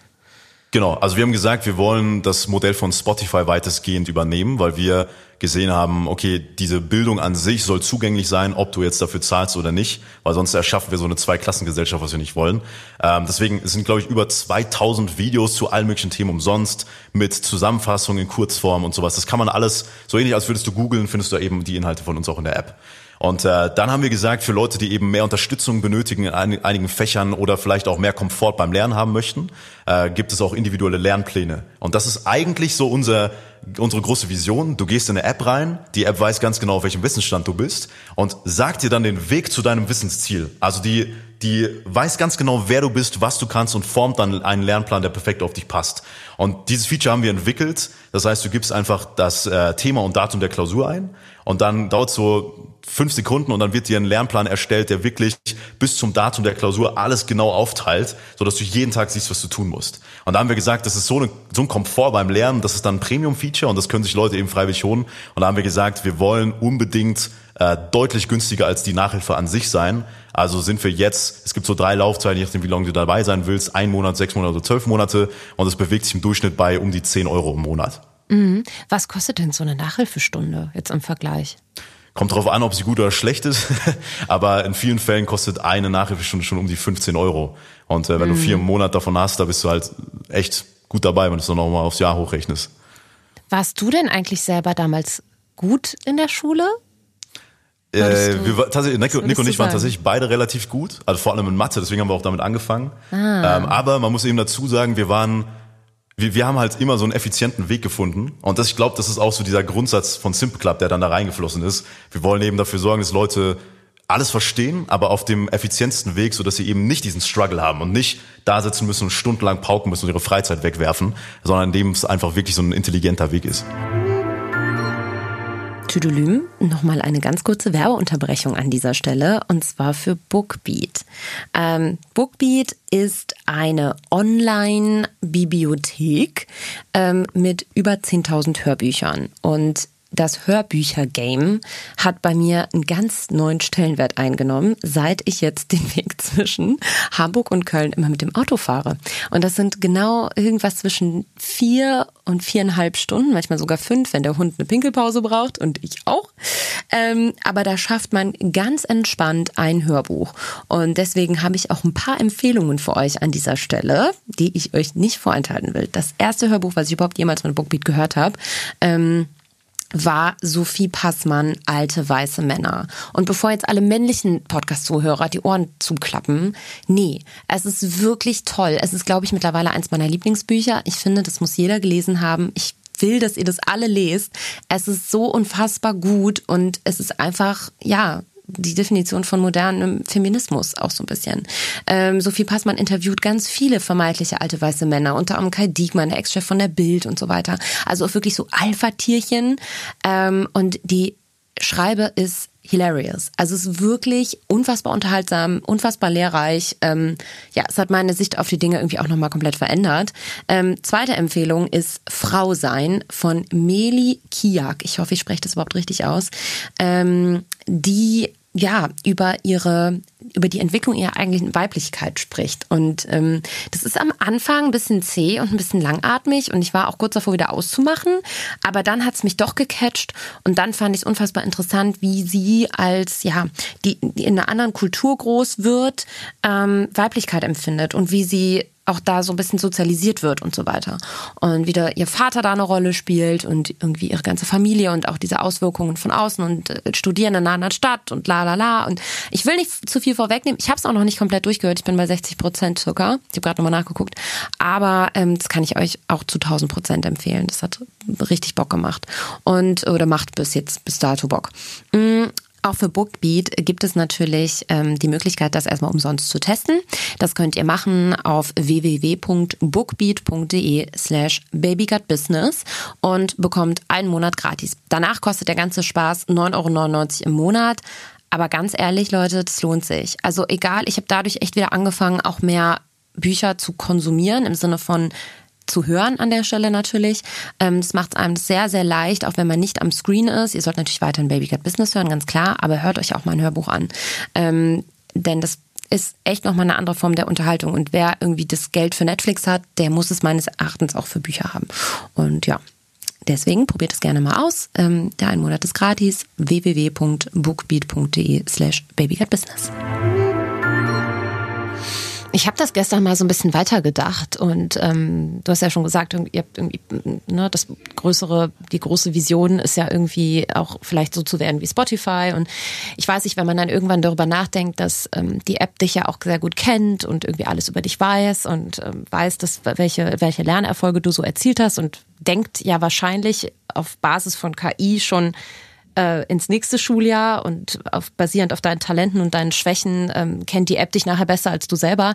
Genau, also wir haben gesagt, wir wollen das Modell von Spotify weitestgehend übernehmen, weil wir gesehen haben, okay, diese Bildung an sich soll zugänglich sein, ob du jetzt dafür zahlst oder nicht, weil sonst erschaffen wir so eine Zweiklassengesellschaft, was wir nicht wollen. Deswegen sind, glaube ich, über 2000 Videos zu allen möglichen Themen umsonst mit Zusammenfassungen in Kurzform und sowas. Das kann man alles, so ähnlich als würdest du googeln, findest du eben die Inhalte von uns auch in der App. Und dann haben wir gesagt, für Leute, die eben mehr Unterstützung benötigen in einigen Fächern oder vielleicht auch mehr Komfort beim Lernen haben möchten, gibt es auch individuelle Lernpläne. Und das ist eigentlich so unsere große Vision. Du gehst in eine App rein, die App weiß ganz genau, auf welchem Wissensstand du bist und sagt dir dann den Weg zu deinem Wissensziel. Also die weiß ganz genau, wer du bist, was du kannst und formt dann einen Lernplan, der perfekt auf dich passt. Und dieses Feature haben wir entwickelt. Das heißt, du gibst einfach das Thema und Datum der Klausur ein und dann dauert so 5 Sekunden und dann wird dir ein Lernplan erstellt, der wirklich bis zum Datum der Klausur alles genau aufteilt, sodass du jeden Tag siehst, was du tun musst. Und da haben wir gesagt, das ist so ein Komfort beim Lernen, das ist dann ein Premium-Feature und das können sich Leute eben freiwillig holen. Und da haben wir gesagt, wir wollen unbedingt deutlich günstiger als die Nachhilfe an sich sein. Also sind wir jetzt, es gibt so 3 Laufzeiten, je nachdem wie lange du dabei sein willst, 1 Monat, 6 Monate oder 12 Monate und es bewegt sich im Durchschnitt bei um die 10 Euro im Monat. Mhm. Was kostet denn so eine Nachhilfestunde jetzt im Vergleich? Kommt drauf an, ob sie gut oder schlecht ist, aber in vielen Fällen kostet eine Nachhilfestunde schon um die 15 Euro. Und wenn du 4 Monate davon hast, da bist du halt echt gut dabei, wenn du es dann nochmal aufs Jahr hochrechnest. Warst du denn eigentlich selber damals gut in der Schule? Nico und ich waren tatsächlich beide relativ gut, also vor allem in Mathe, deswegen haben wir auch damit angefangen. Aber man muss eben dazu sagen, wir haben halt immer so einen effizienten Weg gefunden und ich glaube, das ist auch so dieser Grundsatz von Simple Club, der dann da reingeflossen ist. Wir wollen eben dafür sorgen, dass Leute alles verstehen, aber auf dem effizientesten Weg, sodass sie eben nicht diesen Struggle haben und nicht da sitzen müssen und stundenlang pauken müssen und ihre Freizeit wegwerfen, sondern indem es einfach wirklich so ein intelligenter Weg ist. Tüdelüm, nochmal eine ganz kurze Werbeunterbrechung an dieser Stelle und zwar für Bookbeat. Bookbeat ist eine Online-Bibliothek mit über 10.000 Hörbüchern und das Hörbücher-Game hat bei mir einen ganz neuen Stellenwert eingenommen, seit ich jetzt den Weg zwischen Hamburg und Köln immer mit dem Auto fahre. Und das sind genau irgendwas zwischen 4 und 4,5 Stunden, manchmal sogar 5, wenn der Hund eine Pinkelpause braucht und ich auch. Aber da schafft man ganz entspannt ein Hörbuch. Und deswegen habe ich auch ein paar Empfehlungen für euch an dieser Stelle, die ich euch nicht vorenthalten will. Das erste Hörbuch, was ich überhaupt jemals von Bookbeat gehört habe, war Sophie Passmann, Alte weiße Männer. Und bevor jetzt alle männlichen Podcast-Zuhörer die Ohren zuklappen, nee, es ist wirklich toll. Es ist, glaube ich, mittlerweile eins meiner Lieblingsbücher. Ich finde, das muss jeder gelesen haben. Ich will, dass ihr das alle lest. Es ist so unfassbar gut und es ist einfach, ja, die Definition von modernem Feminismus auch so ein bisschen. Sophie Passmann interviewt ganz viele vermeintliche alte weiße Männer, unter anderem Kai Diekmann, der Ex-Chef von der Bild und so weiter. Also auch wirklich so Alpha-Tierchen. Und die Schreibe ist hilarious. Also es ist wirklich unfassbar unterhaltsam, unfassbar lehrreich. Ja, es hat meine Sicht auf die Dinge irgendwie auch nochmal komplett verändert. Zweite Empfehlung ist Frau sein von Meli Kiak. Ich hoffe, ich spreche das überhaupt richtig aus. Die über ihre über die Entwicklung ihrer eigentlichen Weiblichkeit spricht. Und das ist am Anfang ein bisschen zäh und ein bisschen langatmig und ich war auch kurz davor, wieder auszumachen. Aber dann hat es mich doch gecatcht und dann fand ich es unfassbar interessant, wie sie als, die in einer anderen Kultur groß wird, Weiblichkeit empfindet und wie sie auch da so ein bisschen sozialisiert wird und so weiter. Und wieder ihr Vater da eine Rolle spielt und irgendwie ihre ganze Familie und auch diese Auswirkungen von außen und studieren in einer anderen Stadt und la. Und ich will nicht zu viel vorwegnehmen. Ich habe es auch noch nicht komplett durchgehört. Ich bin bei 60% circa. Ich habe gerade nochmal nachgeguckt. Aber das kann ich euch auch zu 1000% empfehlen. Das hat richtig Bock gemacht. Oder macht bis dato Bock. Auch für Bookbeat gibt es natürlich die Möglichkeit, das erstmal umsonst zu testen. Das könnt ihr machen auf www.bookbeat.de/babygutbusiness und bekommt einen Monat gratis. Danach kostet der ganze Spaß 9,99 € im Monat. Aber ganz ehrlich, Leute, das lohnt sich. Also egal, ich habe dadurch echt wieder angefangen, auch mehr Bücher zu konsumieren, im Sinne von zu hören an der Stelle natürlich. Das macht es einem sehr, sehr leicht, auch wenn man nicht am Screen ist. Ihr sollt natürlich weiterhin Baby Got Business hören, ganz klar, aber hört euch auch mal ein Hörbuch an. Denn das ist echt nochmal eine andere Form der Unterhaltung. Und wer irgendwie das Geld für Netflix hat, der muss es meines Erachtens auch für Bücher haben. Und ja, deswegen probiert es gerne mal aus. Der ein Monat ist gratis. www.bookbeat.de/babygutbusiness. Ich habe das gestern mal so ein bisschen weitergedacht und du hast ja schon gesagt, ihr habt irgendwie, ne, die große Vision ist ja irgendwie auch vielleicht so zu werden wie Spotify und ich weiß nicht, wenn man dann irgendwann darüber nachdenkt, dass die App dich ja auch sehr gut kennt und irgendwie alles über dich weiß und weiß, welche Lernerfolge du so erzielt hast und denkt ja wahrscheinlich auf Basis von KI schon ins nächste Schuljahr und basierend auf deinen Talenten und deinen Schwächen kennt die App dich nachher besser als du selber.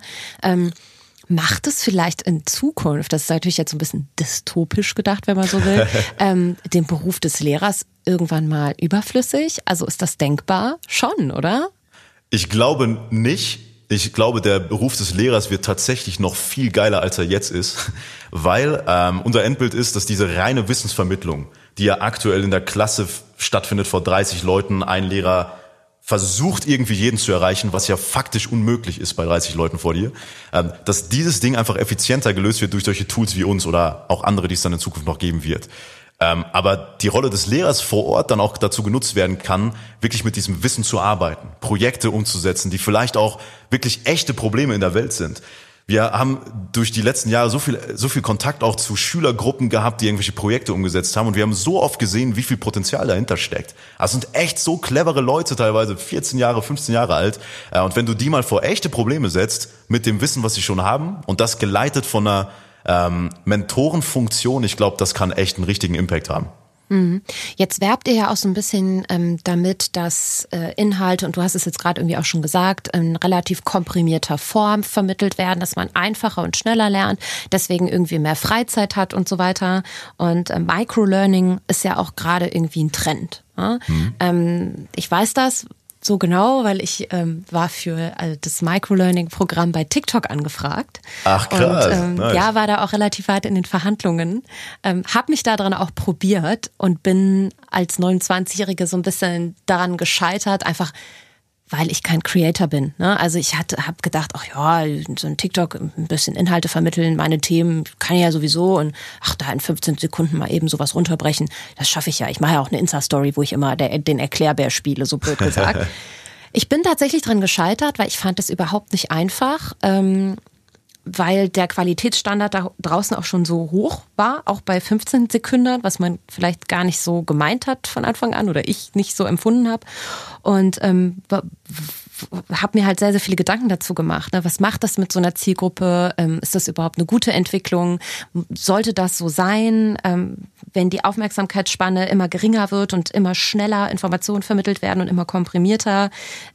Macht es vielleicht in Zukunft, das ist natürlich jetzt so ein bisschen dystopisch gedacht, wenn man so will, den Beruf des Lehrers irgendwann mal überflüssig? Also ist das denkbar? Schon, oder? Ich glaube nicht. Ich glaube, der Beruf des Lehrers wird tatsächlich noch viel geiler, als er jetzt ist, weil unser Endbild ist, dass diese reine Wissensvermittlung, die ja aktuell in der Klasse stattfindet vor 30 Leuten, ein Lehrer versucht irgendwie jeden zu erreichen, was ja faktisch unmöglich ist bei 30 Leuten vor dir, dass dieses Ding einfach effizienter gelöst wird durch solche Tools wie uns oder auch andere, die es dann in Zukunft noch geben wird. Aber die Rolle des Lehrers vor Ort dann auch dazu genutzt werden kann, wirklich mit diesem Wissen zu arbeiten, Projekte umzusetzen, die vielleicht auch wirklich echte Probleme in der Welt sind. Wir haben durch die letzten Jahre so viel Kontakt auch zu Schülergruppen gehabt, die irgendwelche Projekte umgesetzt haben und wir haben so oft gesehen, wie viel Potenzial dahinter steckt. Das sind echt so clevere Leute, teilweise 14 Jahre, 15 Jahre alt. Und wenn du die mal vor echte Probleme setzt, mit dem Wissen, was sie schon haben und das geleitet von einer Mentorenfunktion, ich glaube, das kann echt einen richtigen Impact haben. Jetzt werbt ihr ja auch so ein bisschen damit, dass Inhalte, und du hast es jetzt gerade irgendwie auch schon gesagt, in relativ komprimierter Form vermittelt werden, dass man einfacher und schneller lernt, deswegen irgendwie mehr Freizeit hat und so weiter. Und Microlearning ist ja auch gerade irgendwie ein Trend. Ja? Ich weiß das so genau, weil ich war für das Microlearning-Programm bei TikTok angefragt. Ach krass. Und nice. ja, war da auch relativ weit in den Verhandlungen. Hab mich daran auch probiert und bin als 29-Jährige so ein bisschen daran gescheitert, einfach weil ich kein Creator bin. Ne? Also ich habe gedacht, ach ja, so ein TikTok, ein bisschen Inhalte vermitteln, meine Themen kann ich ja sowieso und da in 15 Sekunden mal eben sowas runterbrechen, das schaffe ich ja. Ich mache ja auch eine Insta-Story, wo ich immer den Erklärbär spiele, so blöd gesagt. Ich bin tatsächlich dran gescheitert, weil ich fand das überhaupt nicht einfach, weil der Qualitätsstandard da draußen auch schon so hoch war, auch bei 15 Sekunden, was man vielleicht gar nicht so gemeint hat von Anfang an oder ich nicht so empfunden habe. Und habe mir halt sehr, sehr viele Gedanken dazu gemacht. Ne? Was macht das mit so einer Zielgruppe? Ist das überhaupt eine gute Entwicklung? Sollte das so sein, wenn die Aufmerksamkeitsspanne immer geringer wird und immer schneller Informationen vermittelt werden und immer komprimierter?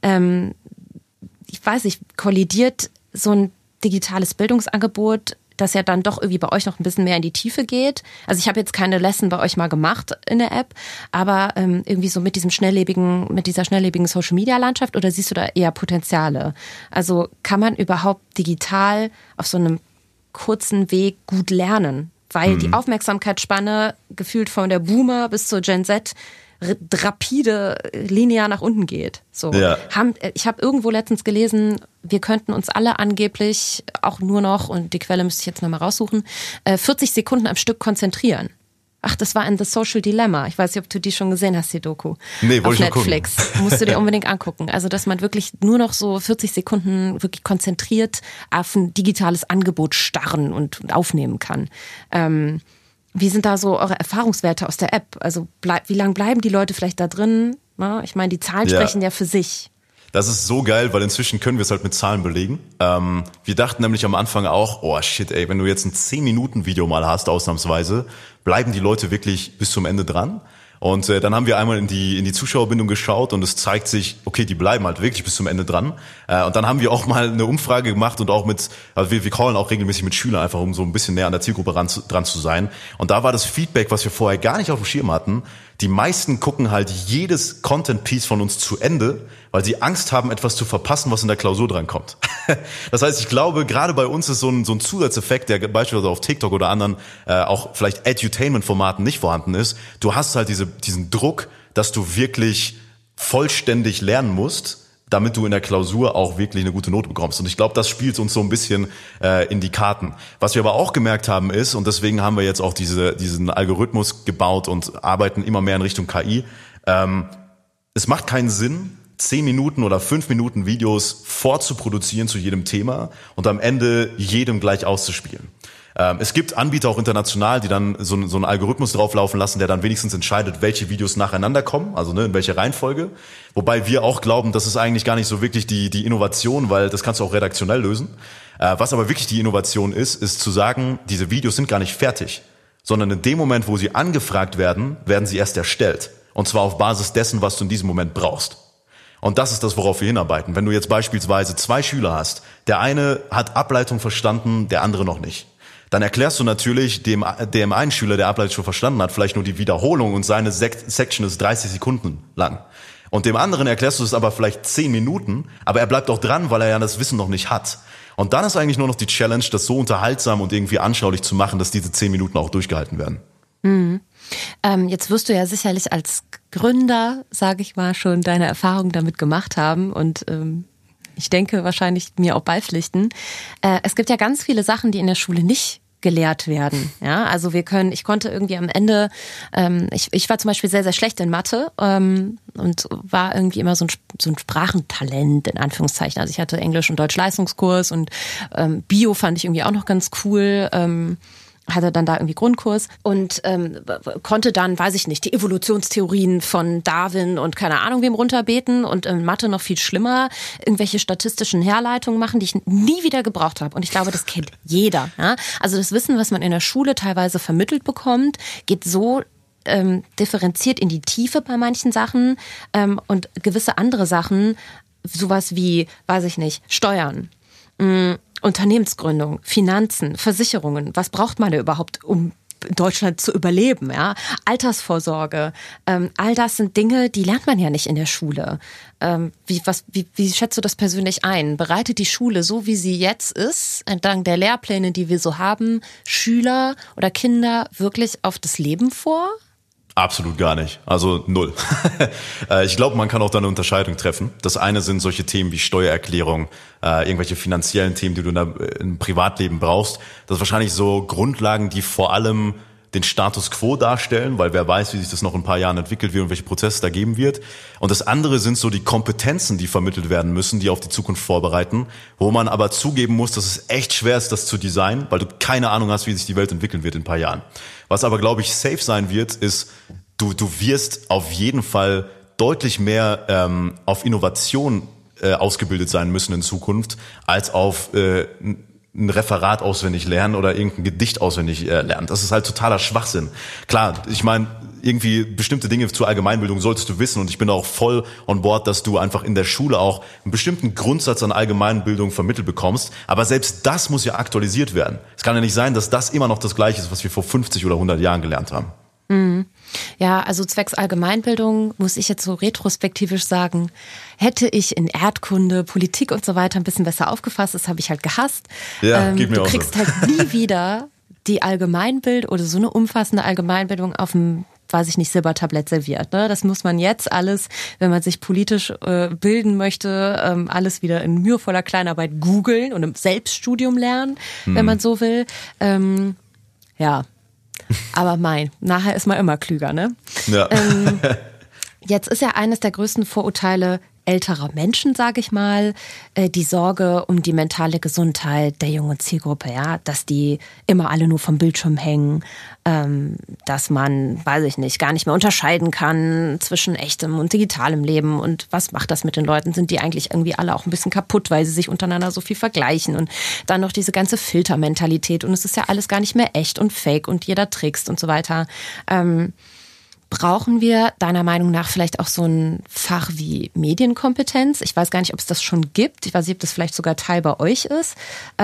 Ich weiß nicht, kollidiert so ein digitales Bildungsangebot, das ja dann doch irgendwie bei euch noch ein bisschen mehr in die Tiefe geht. Also ich habe jetzt keine Lesson bei euch mal gemacht in der App, aber irgendwie so mit dieser schnelllebigen Social-Media-Landschaft, oder siehst du da eher Potenziale? Also kann man überhaupt digital auf so einem kurzen Weg gut lernen? Weil die Aufmerksamkeitsspanne gefühlt von der Boomer bis zur Gen Z rapide linear nach unten geht. So. Ja. Ich habe irgendwo letztens gelesen, wir könnten uns alle angeblich auch nur noch, und die Quelle müsste ich jetzt nochmal raussuchen, 40 Sekunden am Stück konzentrieren. Ach, das war in The Social Dilemma. Ich weiß nicht, ob du die schon gesehen hast, die Doku. Nee, wollte ich auf Netflix. Musst du dir unbedingt angucken. Also, dass man wirklich nur noch so 40 Sekunden wirklich konzentriert auf ein digitales Angebot starren und aufnehmen kann. Wie sind da so eure Erfahrungswerte aus der App? Also, wie lange bleiben die Leute vielleicht da drin? Na, ich meine, die Zahlen sprechen ja für sich. Das ist so geil, weil inzwischen können wir es halt mit Zahlen belegen. Wir dachten nämlich am Anfang auch, oh shit, ey, wenn du jetzt ein 10-Minuten-Video mal hast, ausnahmsweise, bleiben die Leute wirklich bis zum Ende dran. Und dann haben wir einmal in die Zuschauerbindung geschaut und es zeigt sich, okay, die bleiben halt wirklich bis zum Ende dran. Und dann haben wir auch mal eine Umfrage gemacht und auch wir callen auch regelmäßig mit Schülern einfach, um so ein bisschen näher an der Zielgruppe dran zu sein. Und da war das Feedback, was wir vorher gar nicht auf dem Schirm hatten. Die meisten gucken halt jedes Content-Piece von uns zu Ende, weil sie Angst haben, etwas zu verpassen, was in der Klausur drankommt. Das heißt, ich glaube, gerade bei uns ist so ein Zusatzeffekt, der beispielsweise auf TikTok oder anderen auch vielleicht Edutainment-Formaten nicht vorhanden ist. Du hast halt diesen Druck, dass du wirklich vollständig lernen musst, damit du in der Klausur auch wirklich eine gute Note bekommst. Und ich glaube, das spielt uns so ein bisschen in die Karten. Was wir aber auch gemerkt haben ist, und deswegen haben wir jetzt auch diesen Algorithmus gebaut und arbeiten immer mehr in Richtung KI, es macht keinen Sinn, 10 Minuten oder 5 Minuten Videos vorzuproduzieren zu jedem Thema und am Ende jedem gleich auszuspielen. Es gibt Anbieter auch international, die dann so einen Algorithmus drauflaufen lassen, der dann wenigstens entscheidet, welche Videos nacheinander kommen, also in welche Reihenfolge. Wobei wir auch glauben, das ist eigentlich gar nicht so wirklich die Innovation, weil das kannst du auch redaktionell lösen. Was aber wirklich die Innovation ist zu sagen, diese Videos sind gar nicht fertig, sondern in dem Moment, wo sie angefragt werden, werden sie erst erstellt. Und zwar auf Basis dessen, was du in diesem Moment brauchst. Und das ist das, worauf wir hinarbeiten. Wenn du jetzt beispielsweise 2 Schüler hast, der eine hat Ableitung verstanden, der andere noch nicht. Dann erklärst du natürlich dem einen Schüler, der Ableitung schon verstanden hat, vielleicht nur die Wiederholung und seine Section ist 30 Sekunden lang. Und dem anderen erklärst du es aber vielleicht 10 Minuten, aber er bleibt auch dran, weil er ja das Wissen noch nicht hat. Und dann ist eigentlich nur noch die Challenge, das so unterhaltsam und irgendwie anschaulich zu machen, dass diese 10 Minuten auch durchgehalten werden. Mhm. Jetzt wirst du ja sicherlich als Gründer, sage ich mal, schon deine Erfahrungen damit gemacht haben und ich denke wahrscheinlich mir auch beipflichten. Es gibt ja ganz viele Sachen, die in der Schule nicht gelehrt werden. Ja, also ich konnte irgendwie am Ende, ich war zum Beispiel sehr, sehr schlecht in Mathe und war irgendwie immer so ein Sprachentalent in Anführungszeichen. Also ich hatte Englisch- und Deutsch-Leistungskurs und Bio fand ich irgendwie auch noch ganz cool. Hatte dann da irgendwie Grundkurs und konnte dann, weiß ich nicht, die Evolutionstheorien von Darwin und keine Ahnung wem runterbeten und in Mathe noch viel schlimmer, irgendwelche statistischen Herleitungen machen, die ich nie wieder gebraucht habe. Und ich glaube, das kennt jeder. Ja? Also das Wissen, was man in der Schule teilweise vermittelt bekommt, geht so differenziert in die Tiefe bei manchen Sachen und gewisse andere Sachen, sowas wie, weiß ich nicht, Steuern, Unternehmensgründung, Finanzen, Versicherungen, was braucht man da überhaupt, um in Deutschland zu überleben, ja? Altersvorsorge, all das sind Dinge, die lernt man ja nicht in der Schule. Wie schätzt du das persönlich ein? Bereitet die Schule, so wie sie jetzt ist, entlang der Lehrpläne, die wir so haben, Schüler oder Kinder wirklich auf das Leben vor? Absolut gar nicht. Also 0. Ich glaube, man kann auch da eine Unterscheidung treffen. Das eine sind solche Themen wie Steuererklärung, irgendwelche finanziellen Themen, die du im Privatleben brauchst. Das sind wahrscheinlich so Grundlagen, die vor allem den Status quo darstellen, weil wer weiß, wie sich das noch in ein paar Jahren entwickelt wird und welche Prozesse da geben wird. Und das andere sind so die Kompetenzen, die vermittelt werden müssen, die auf die Zukunft vorbereiten, wo man aber zugeben muss, dass es echt schwer ist, das zu designen, weil du keine Ahnung hast, wie sich die Welt entwickeln wird in ein paar Jahren. Was aber, glaube ich, safe sein wird, ist, du wirst auf jeden Fall deutlich mehr auf Innovation ausgebildet sein müssen in Zukunft, als auf ein Referat auswendig lernen oder irgendein Gedicht auswendig lernen. Das ist halt totaler Schwachsinn. Klar, ich meine, irgendwie bestimmte Dinge zur Allgemeinbildung solltest du wissen und ich bin auch voll on board, dass du einfach in der Schule auch einen bestimmten Grundsatz an Allgemeinbildung vermittelt bekommst. Aber selbst das muss ja aktualisiert werden. Es kann ja nicht sein, dass das immer noch das Gleiche ist, was wir vor 50 oder 100 Jahren gelernt haben. Ja, also zwecks Allgemeinbildung muss ich jetzt so retrospektivisch sagen, hätte ich in Erdkunde, Politik und so weiter ein bisschen besser aufgefasst, das habe ich halt gehasst. Ja, geht mir du auch kriegst so. halt nie wieder die Allgemeinbildung oder so eine umfassende Allgemeinbildung auf dem weiß ich nicht, Silbertablett serviert. Ne? Das muss man jetzt alles, wenn man sich politisch bilden möchte, alles wieder in mühevoller Kleinarbeit googeln und im Selbststudium lernen, wenn man so will. Ja, aber nachher ist man immer klüger, ne? Ja. Jetzt ist ja eines der größten Vorurteile älterer Menschen, sage ich mal, die Sorge um die mentale Gesundheit der jungen Zielgruppe, ja, dass die immer alle nur vom Bildschirm hängen, dass man, weiß ich nicht, gar nicht mehr unterscheiden kann zwischen echtem und digitalem Leben und was macht das mit den Leuten? Sind die eigentlich irgendwie alle auch ein bisschen kaputt, weil sie sich untereinander so viel vergleichen und dann noch diese ganze Filtermentalität und es ist ja alles gar nicht mehr echt und fake und jeder trickst und so weiter. Brauchen wir deiner Meinung nach vielleicht auch so ein Fach wie Medienkompetenz? Ich weiß gar nicht, ob es das schon gibt. Ich weiß nicht, ob das vielleicht sogar Teil bei euch ist.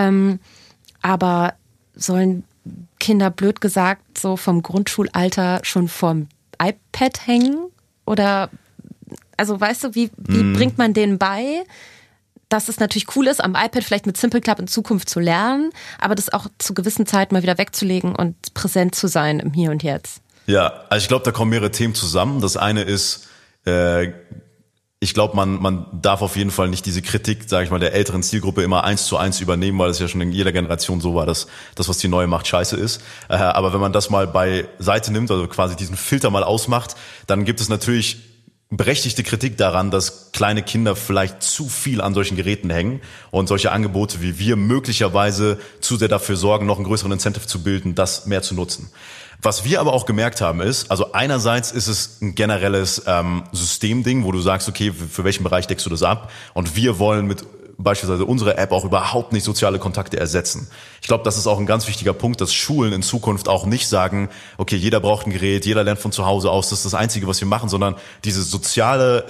Aber sollen Kinder, blöd gesagt, so vom Grundschulalter schon vorm iPad hängen? Oder, also weißt du, wie bringt man denen bei, dass es natürlich cool ist, am iPad vielleicht mit Simple Club in Zukunft zu lernen, aber das auch zu gewissen Zeiten mal wieder wegzulegen und präsent zu sein im Hier und Jetzt? Ja, also ich glaube, da kommen mehrere Themen zusammen. Das eine ist, ich glaube, man darf auf jeden Fall nicht diese Kritik, sage ich mal, der älteren Zielgruppe immer 1:1 übernehmen, weil es ja schon in jeder Generation so war, dass das, was die neue macht, scheiße ist. Aber wenn man das mal beiseite nimmt, also quasi diesen Filter mal ausmacht, dann gibt es natürlich berechtigte Kritik daran, dass kleine Kinder vielleicht zu viel an solchen Geräten hängen und solche Angebote wie wir möglicherweise zu sehr dafür sorgen, noch einen größeren Incentive zu bilden, das mehr zu nutzen. Was wir aber auch gemerkt haben ist, also einerseits ist es ein generelles Systemding, wo du sagst, okay, für welchen Bereich deckst du das ab? Und wir wollen mit beispielsweise unsere App auch überhaupt nicht soziale Kontakte ersetzen. Ich glaube, das ist auch ein ganz wichtiger Punkt, dass Schulen in Zukunft auch nicht sagen, okay, jeder braucht ein Gerät, jeder lernt von zu Hause aus, das ist das Einzige, was wir machen, sondern dieser soziale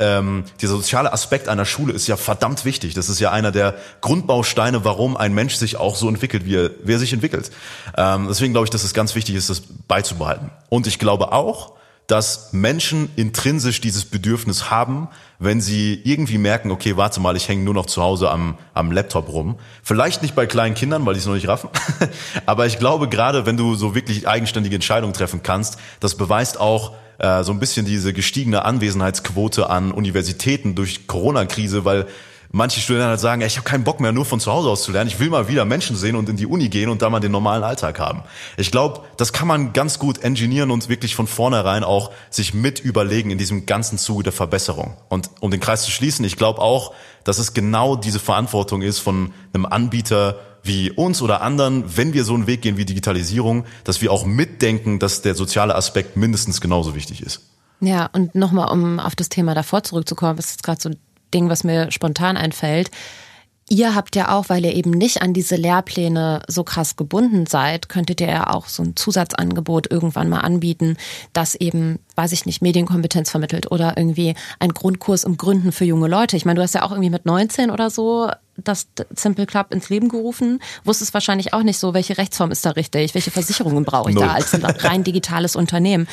Aspekt einer Schule ist ja verdammt wichtig. Das ist ja einer der Grundbausteine, warum ein Mensch sich auch so entwickelt, wie er sich entwickelt. Deswegen glaube ich, dass es ganz wichtig ist, das beizubehalten. Und ich glaube auch, dass Menschen intrinsisch dieses Bedürfnis haben, wenn sie irgendwie merken, okay, warte mal, ich hänge nur noch zu Hause am Laptop rum. Vielleicht nicht bei kleinen Kindern, weil die es noch nicht raffen. Aber ich glaube, gerade wenn du so wirklich eigenständige Entscheidungen treffen kannst, das beweist auch so ein bisschen diese gestiegene Anwesenheitsquote an Universitäten durch Corona-Krise, weil manche Studenten halt sagen, ich habe keinen Bock mehr, nur von zu Hause aus zu lernen. Ich will mal wieder Menschen sehen und in die Uni gehen und da mal den normalen Alltag haben. Ich glaube, das kann man ganz gut engineeren und wirklich von vornherein auch sich mit überlegen in diesem ganzen Zuge der Verbesserung. Und um den Kreis zu schließen, ich glaube auch, dass es genau diese Verantwortung ist von einem Anbieter wie uns oder anderen, wenn wir so einen Weg gehen wie Digitalisierung, dass wir auch mitdenken, dass der soziale Aspekt mindestens genauso wichtig ist. Ja, und nochmal, um auf das Thema davor zurückzukommen, ist jetzt gerade so Ding, was mir spontan einfällt. Ihr habt ja auch, weil ihr eben nicht an diese Lehrpläne so krass gebunden seid, könntet ihr ja auch so ein Zusatzangebot irgendwann mal anbieten, das eben, weiß ich nicht, Medienkompetenz vermittelt oder irgendwie ein Grundkurs im Gründen für junge Leute. Ich meine, du hast ja auch irgendwie mit 19 oder so das Simple Club ins Leben gerufen. Wusstest wahrscheinlich auch nicht so, welche Rechtsform ist da richtig, welche Versicherungen brauche ich da als ein rein digitales Unternehmen.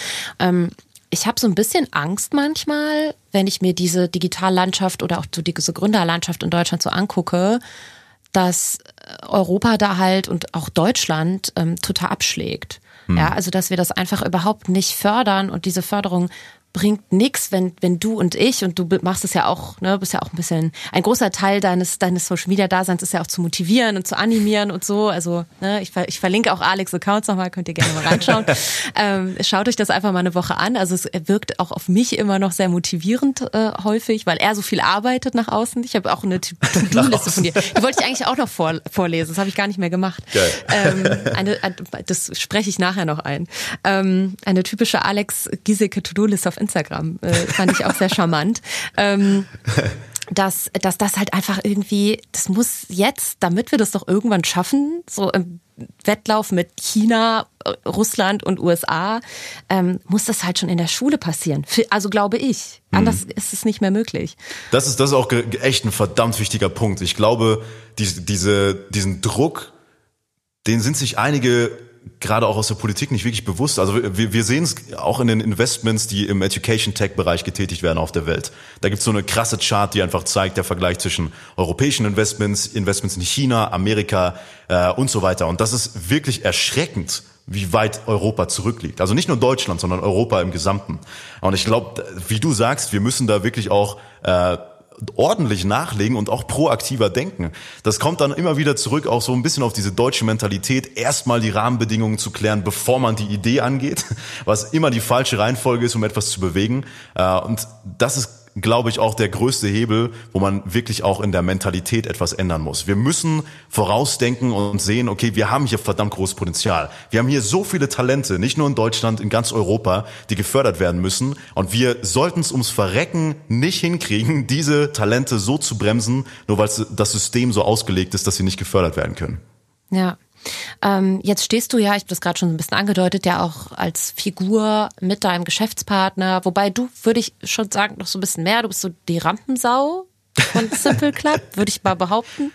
Ich habe so ein bisschen Angst manchmal, wenn ich mir diese Digitallandschaft oder auch so diese Gründerlandschaft in Deutschland so angucke, dass Europa da halt und auch Deutschland total abschlägt. Ja, also dass wir das einfach überhaupt nicht fördern und diese Förderung bringt nichts, wenn du und ich, und du machst es ja auch, ne, bist ja auch ein bisschen, ein großer Teil deines Social Media Daseins ist ja auch zu motivieren und zu animieren und so. Also, ne, ich verlinke auch Alex Accounts nochmal, könnt ihr gerne mal reinschauen. Schaut euch das einfach mal eine Woche an. Also es wirkt auch auf mich immer noch sehr motivierend häufig, weil er so viel arbeitet nach außen. Ich habe auch eine To-Do-Liste von dir. Die wollte ich eigentlich auch noch vorlesen. Das habe ich gar nicht mehr gemacht. Das spreche ich nachher noch ein. Eine typische Alex Giesecke To-Do-Liste auf Instagram. Fand ich auch sehr charmant. Dass das halt einfach irgendwie, das muss jetzt, damit wir das doch irgendwann schaffen, so im Wettlauf mit China, Russland und USA, muss das halt schon in der Schule passieren. Also glaube ich. Anders ist es nicht mehr möglich. Das ist auch echt ein verdammt wichtiger Punkt. Ich glaube, diesen Druck, den sind sich einige gerade auch aus der Politik nicht wirklich bewusst. Also wir sehen es auch in den Investments, die im Education-Tech-Bereich getätigt werden auf der Welt. Da gibt es so eine krasse Chart, die einfach zeigt, der Vergleich zwischen europäischen Investments in China, Amerika und so weiter. Und das ist wirklich erschreckend, wie weit Europa zurückliegt. Also nicht nur Deutschland, sondern Europa im Gesamten. Und ich glaube, wie du sagst, wir müssen da wirklich auch ordentlich nachlegen und auch proaktiver denken. Das kommt dann immer wieder zurück auch so ein bisschen auf diese deutsche Mentalität, erstmal die Rahmenbedingungen zu klären, bevor man die Idee angeht, was immer die falsche Reihenfolge ist, um etwas zu bewegen. Und das ist, glaube ich, auch der größte Hebel, wo man wirklich auch in der Mentalität etwas ändern muss. Wir müssen vorausdenken und sehen, okay, wir haben hier verdammt großes Potenzial. Wir haben hier so viele Talente, nicht nur in Deutschland, in ganz Europa, die gefördert werden müssen. Und wir sollten es ums Verrecken nicht hinkriegen, diese Talente so zu bremsen, nur weil das System so ausgelegt ist, dass sie nicht gefördert werden können. Ja. Jetzt stehst du ja, ich habe das gerade schon ein bisschen angedeutet, ja auch als Figur mit deinem Geschäftspartner, wobei du, würde ich schon sagen, noch so ein bisschen mehr, du bist so die Rampensau von Simple Club, würde ich mal behaupten,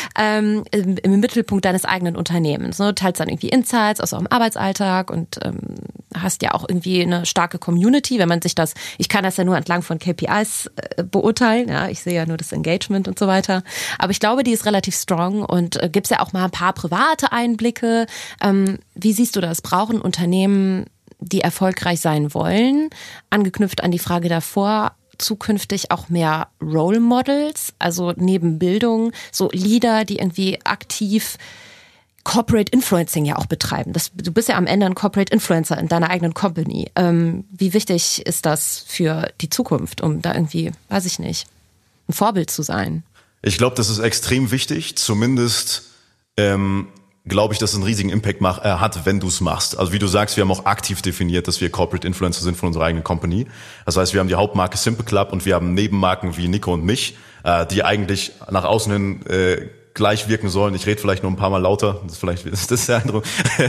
im Mittelpunkt deines eigenen Unternehmens. Ne? Du teilst dann irgendwie Insights aus eurem Arbeitsalltag und hast ja auch irgendwie eine starke Community, wenn man sich das, ich kann das ja nur entlang von KPIs beurteilen, ja, ich sehe ja nur das Engagement und so weiter, aber ich glaube, die ist relativ strong und gibt's ja auch mal ein paar private Einblicke. Wie siehst du das? Brauchen Unternehmen, die erfolgreich sein wollen, angeknüpft an die Frage davor, zukünftig auch mehr Role Models, also neben Bildung, so Leader, die irgendwie aktiv Corporate Influencing ja auch betreiben. Du bist ja am Ende ein Corporate Influencer in deiner eigenen Company. Wie wichtig ist das für die Zukunft, um da irgendwie, weiß ich nicht, ein Vorbild zu sein? Ich glaube, das ist extrem wichtig, zumindest glaube ich, dass es einen riesigen Impact hat, wenn du es machst. Also wie du sagst, wir haben auch aktiv definiert, dass wir Corporate Influencer sind von unserer eigenen Company. Das heißt, wir haben die Hauptmarke Simple Club und wir haben Nebenmarken wie Nico und mich, die eigentlich nach außen hin gleich wirken sollen. Ich rede vielleicht nur ein paar Mal lauter, vielleicht ist das der Eindruck.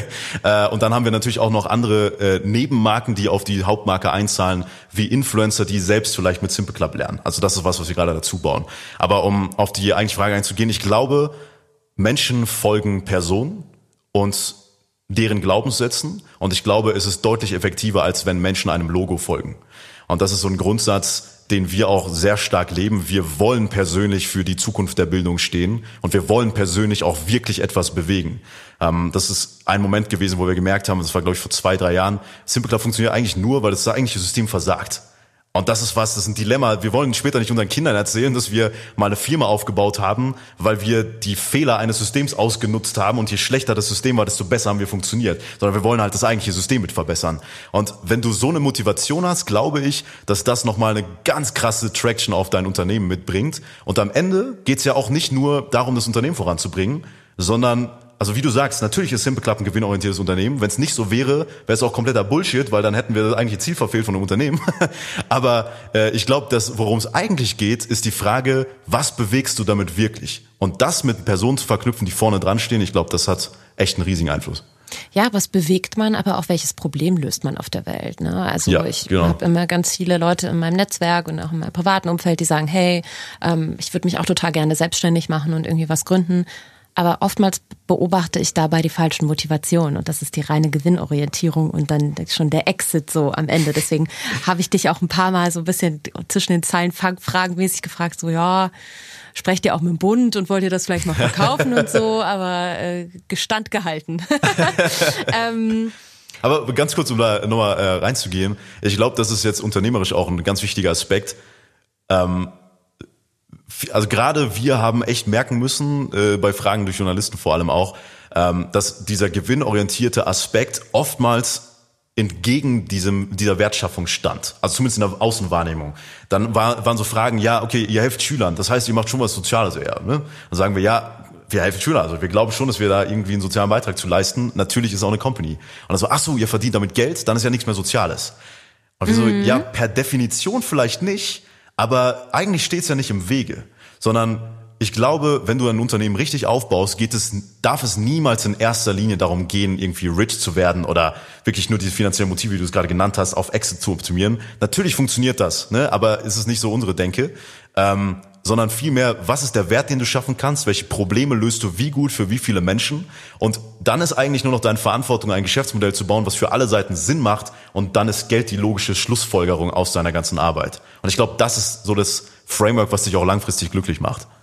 Und dann haben wir natürlich auch noch andere Nebenmarken, die auf die Hauptmarke einzahlen, wie Influencer, die selbst vielleicht mit Simple Club lernen. Also das ist was wir gerade dazu bauen. Aber um auf die eigentliche Frage einzugehen, ich glaube, Menschen folgen Personen und deren Glaubenssätzen und ich glaube, es ist deutlich effektiver, als wenn Menschen einem Logo folgen. Und das ist so ein Grundsatz, den wir auch sehr stark leben. Wir wollen persönlich für die Zukunft der Bildung stehen und wir wollen persönlich auch wirklich etwas bewegen. Das ist ein Moment gewesen, wo wir gemerkt haben, das war glaube ich vor 2-3 Jahren, Simple Club funktioniert eigentlich nur, weil das eigentliche System versagt. Und das ist ein Dilemma. Wir wollen später nicht unseren Kindern erzählen, dass wir mal eine Firma aufgebaut haben, weil wir die Fehler eines Systems ausgenutzt haben und je schlechter das System war, desto besser haben wir funktioniert. Sondern wir wollen halt das eigentliche System mit verbessern. Und wenn du so eine Motivation hast, glaube ich, dass das nochmal eine ganz krasse Traction auf dein Unternehmen mitbringt. Und am Ende geht's ja auch nicht nur darum, das Unternehmen voranzubringen, sondern also wie du sagst, natürlich ist Simple Club ein gewinnorientiertes Unternehmen. Wenn es nicht so wäre, wäre es auch kompletter Bullshit, weil dann hätten wir das eigentliche Ziel verfehlt von einem Unternehmen. Aber ich glaube, worum es eigentlich geht, ist die Frage, was bewegst du damit wirklich? Und das mit Personen zu verknüpfen, die vorne dran stehen, ich glaube, das hat echt einen riesigen Einfluss. Ja, was bewegt man, aber auch welches Problem löst man auf der Welt? Ne? Also ja, ich genau. habe immer ganz viele Leute in meinem Netzwerk und auch in meinem privaten Umfeld, die sagen, hey, ich würde mich auch total gerne selbstständig machen und irgendwie was gründen. Aber oftmals beobachte ich dabei die falschen Motivationen und das ist die reine Gewinnorientierung und dann schon der Exit so am Ende. Deswegen habe ich dich auch ein paar Mal so ein bisschen zwischen den Zeilen fragenmäßig gefragt, so ja, sprecht ihr auch mit dem Bund und wollt ihr das vielleicht mal verkaufen und so, aber Gestand gehalten. Aber ganz kurz, um da nochmal reinzugehen, ich glaube, das ist jetzt unternehmerisch auch ein ganz wichtiger Aspekt. Also gerade wir haben echt merken müssen, bei Fragen durch Journalisten vor allem auch, dass dieser gewinnorientierte Aspekt oftmals entgegen dieser Wertschaffung stand. Also zumindest in der Außenwahrnehmung. Dann waren so Fragen, ja, okay, ihr helft Schülern, das heißt, ihr macht schon was Soziales eher. Ne? Dann sagen wir, ja, wir helfen Schülern. Also wir glauben schon, dass wir da irgendwie einen sozialen Beitrag zu leisten. Natürlich ist es auch eine Company. Und dann so, ach so, ihr verdient damit Geld, dann ist ja nichts mehr Soziales. Und wir so, ja, per Definition vielleicht nicht, aber eigentlich steht's ja nicht im Wege, sondern ich glaube, wenn du ein Unternehmen richtig aufbaust, darf es niemals in erster Linie darum gehen, irgendwie rich zu werden oder wirklich nur diese finanziellen Motive, wie du es gerade genannt hast, auf Exit zu optimieren. Natürlich funktioniert das, ne? Aber es ist nicht so unsere Denke, sondern vielmehr, was ist der Wert, den du schaffen kannst, welche Probleme löst du wie gut für wie viele Menschen und dann ist eigentlich nur noch deine Verantwortung, ein Geschäftsmodell zu bauen, was für alle Seiten Sinn macht und dann ist Geld die logische Schlussfolgerung aus deiner ganzen Arbeit. Und ich glaube, das ist so das Framework, was dich auch langfristig glücklich macht.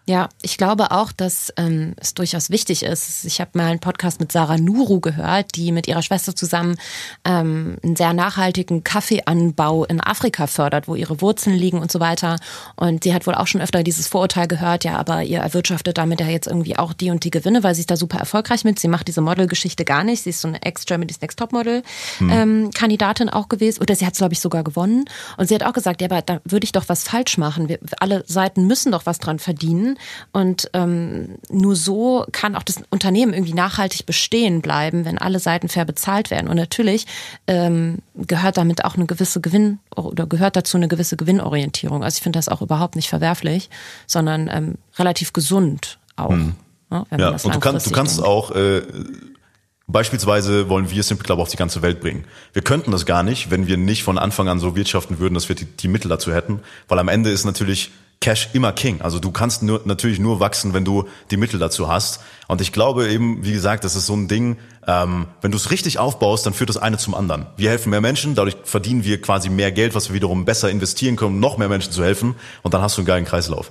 Ja, ich glaube auch, dass es durchaus wichtig ist. Ich habe mal einen Podcast mit Sarah Nuru gehört, die mit ihrer Schwester zusammen einen sehr nachhaltigen Kaffeeanbau in Afrika fördert, wo ihre Wurzeln liegen und so weiter. Und sie hat wohl auch schon öfter dieses Vorurteil gehört, ja, aber ihr erwirtschaftet damit ja jetzt irgendwie auch die und die Gewinne, weil sie ist da super erfolgreich mit. Sie macht diese Modelgeschichte gar nicht. Sie ist so eine Ex-Germany's Next Topmodel Kandidatin auch gewesen. Oder sie hat es, glaube ich, sogar gewonnen. Und sie hat auch gesagt, ja, aber da würde ich doch was falsch machen. Alle Seiten müssen doch was dran verdienen. Und nur so kann auch das Unternehmen irgendwie nachhaltig bestehen bleiben, wenn alle Seiten fair bezahlt werden. Und natürlich gehört damit auch gehört dazu eine gewisse Gewinnorientierung. Also ich finde das auch überhaupt nicht verwerflich, sondern relativ gesund auch. Ja, und du kannst auch beispielsweise wollen wir Simple Club auf die ganze Welt bringen. Wir könnten das gar nicht, wenn wir nicht von Anfang an so wirtschaften würden, dass wir die Mittel dazu hätten, weil am Ende ist natürlich Cash immer King. Also du kannst natürlich nur wachsen, wenn du die Mittel dazu hast. Und ich glaube eben, wie gesagt, das ist so ein Ding, wenn du es richtig aufbaust, dann führt das eine zum anderen. Wir helfen mehr Menschen, dadurch verdienen wir quasi mehr Geld, was wir wiederum besser investieren können, um noch mehr Menschen zu helfen. Und dann hast du einen geilen Kreislauf.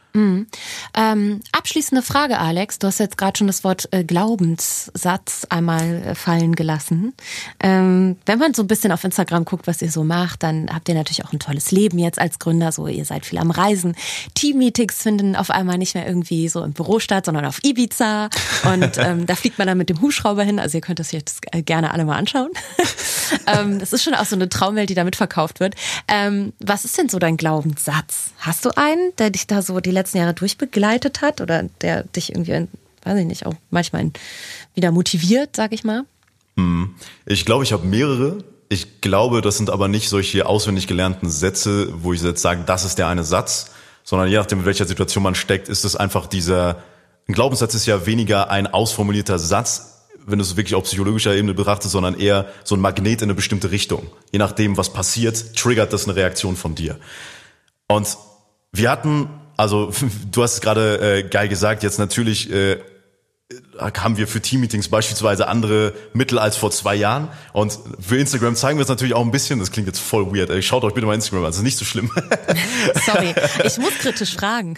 Abschließende Frage, Alex. Du hast jetzt gerade schon das Wort Glaubenssatz einmal fallen gelassen. Wenn man so ein bisschen auf Instagram guckt, was ihr so macht, dann habt ihr natürlich auch ein tolles Leben jetzt als Gründer. So, ihr seid viel am Reisen. Team-Meetings finden auf einmal nicht mehr irgendwie so im Büro statt, sondern auf Ibiza. Und da fliegt man dann mit dem Hubschrauber hin. Also ihr könnt das jetzt gerne alle mal anschauen. Das ist schon auch so eine Traumwelt, die damit verkauft wird. Was ist denn so dein Glaubenssatz? Hast du einen, der dich da so die letzten Jahre durchbegleitet hat oder der dich irgendwie, weiß ich nicht, auch manchmal wieder motiviert, sag ich mal? Ich glaube, ich habe mehrere. Ich glaube, das sind aber nicht solche auswendig gelernten Sätze, wo ich jetzt sage, das ist der eine Satz, sondern je nachdem, in welcher Situation man steckt, ist es einfach ein Glaubenssatz ist ja weniger ein ausformulierter Satz, wenn du es wirklich auf psychologischer Ebene betrachtest, sondern eher so ein Magnet in eine bestimmte Richtung. Je nachdem, was passiert, triggert das eine Reaktion von dir. Und wir hatten, also du hast es gerade geil gesagt, jetzt natürlich haben wir für Teammeetings beispielsweise andere Mittel als vor 2 Jahren. Und für Instagram zeigen wir es natürlich auch ein bisschen. Das klingt jetzt voll weird. Schaut euch bitte mal Instagram an, das ist nicht so schlimm. Sorry, ich muss kritisch fragen.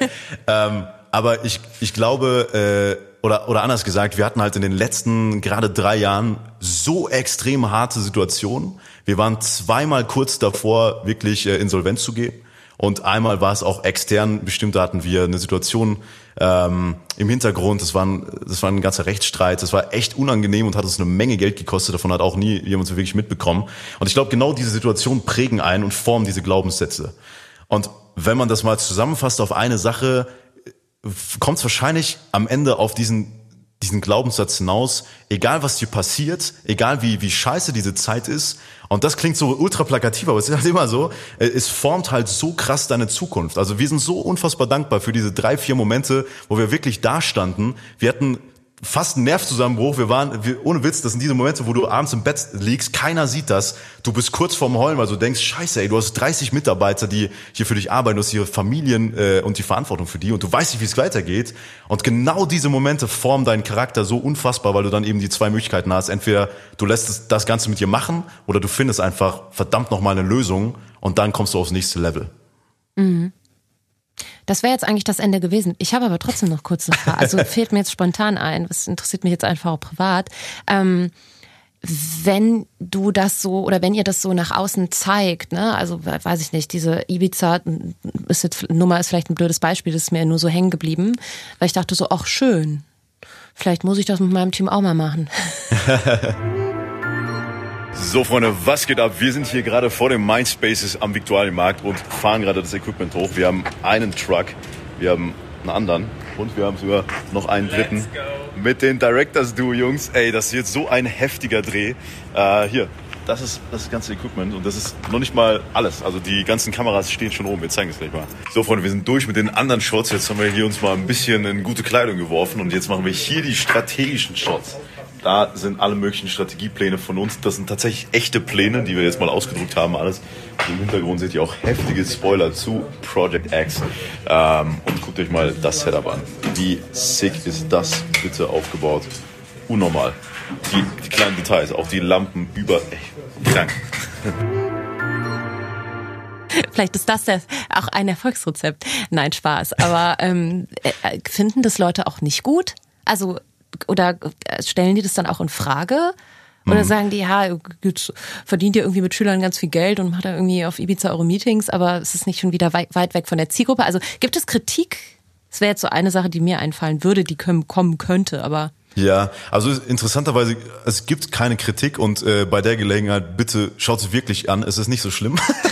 Aber ich glaube, oder anders gesagt, wir hatten halt in den letzten gerade 3 Jahren so extrem harte Situationen. Wir waren 2-mal kurz davor, wirklich insolvent zu gehen. Und einmal war es auch extern, bestimmt hatten wir eine Situation im Hintergrund, das war ein ganzer Rechtsstreit, das war echt unangenehm und hat uns eine Menge Geld gekostet, davon hat auch nie jemand so wirklich mitbekommen. Und ich glaube, genau diese Situationen prägen einen und formen diese Glaubenssätze. Und wenn man das mal zusammenfasst auf eine Sache, kommt es wahrscheinlich am Ende auf diesen Glaubenssatz hinaus, egal was dir passiert, egal wie scheiße diese Zeit ist, und das klingt so ultra plakativ, aber es ist halt immer so, es formt halt so krass deine Zukunft. Also wir sind so unfassbar dankbar für diese 3-4 Momente, wo wir wirklich da standen. Wir hatten fast einen Nervzusammenbruch. Ohne Witz, das sind diese Momente, wo du abends im Bett liegst, keiner sieht das. Du bist kurz vorm Heulen, weil du denkst, scheiße, ey, du hast 30 Mitarbeiter, die hier für dich arbeiten, du hast ihre Familien und die Verantwortung für die und du weißt nicht, wie es weitergeht. Und genau diese Momente formen deinen Charakter so unfassbar, weil du dann eben die 2 Möglichkeiten hast. Entweder du lässt das Ganze mit dir machen oder du findest einfach verdammt nochmal eine Lösung und dann kommst du aufs nächste Level. Mhm. Das wäre jetzt eigentlich das Ende gewesen. Ich habe aber trotzdem noch kurz eine Frage. Also fehlt mir jetzt spontan ein. Das interessiert mich jetzt einfach auch privat. Wenn du das so oder wenn ihr das so nach außen zeigt, ne, also weiß ich nicht, diese Ibiza-Nummer ist vielleicht ein blödes Beispiel, das ist mir nur so hängen geblieben, weil ich dachte so, ach schön, vielleicht muss ich das mit meinem Team auch mal machen. So, Freunde, was geht ab? Wir sind hier gerade vor dem Mindspaces am Viktualienmarkt und fahren gerade das Equipment hoch. Wir haben einen Truck, wir haben einen anderen und wir haben sogar noch einen dritten mit den Directors Duo, Jungs. Ey, das wird so ein heftiger Dreh. Hier, das ist das ganze Equipment und das ist noch nicht mal alles. Also die ganzen Kameras stehen schon oben. Wir zeigen es gleich mal. So, Freunde, wir sind durch mit den anderen Shots. Jetzt haben wir hier uns mal ein bisschen in gute Kleidung geworfen und jetzt machen wir hier die strategischen Shots. Da sind alle möglichen Strategiepläne von uns. Das sind tatsächlich echte Pläne, die wir jetzt mal ausgedruckt haben. Alles. Im Hintergrund seht ihr auch heftige Spoiler zu Project X. Und guckt euch mal das Setup an. Wie sick ist das bitte aufgebaut? Unnormal. Die kleinen Details, auch die Lampen krank. Vielleicht ist das auch ein Erfolgsrezept. Nein, Spaß. Aber finden das Leute auch nicht gut? Also, oder stellen die das dann auch in Frage? Oder sagen die, ja, gut, verdient ihr irgendwie mit Schülern ganz viel Geld und macht da irgendwie auf Ibiza eure Meetings, aber es ist nicht schon wieder weit weg von der Zielgruppe? Also gibt es Kritik? Das wäre jetzt so eine Sache, die mir einfallen würde, die kommen könnte, aber... Ja, also interessanterweise, es gibt keine Kritik und bei der Gelegenheit, bitte schaut es wirklich an, es ist nicht so schlimm.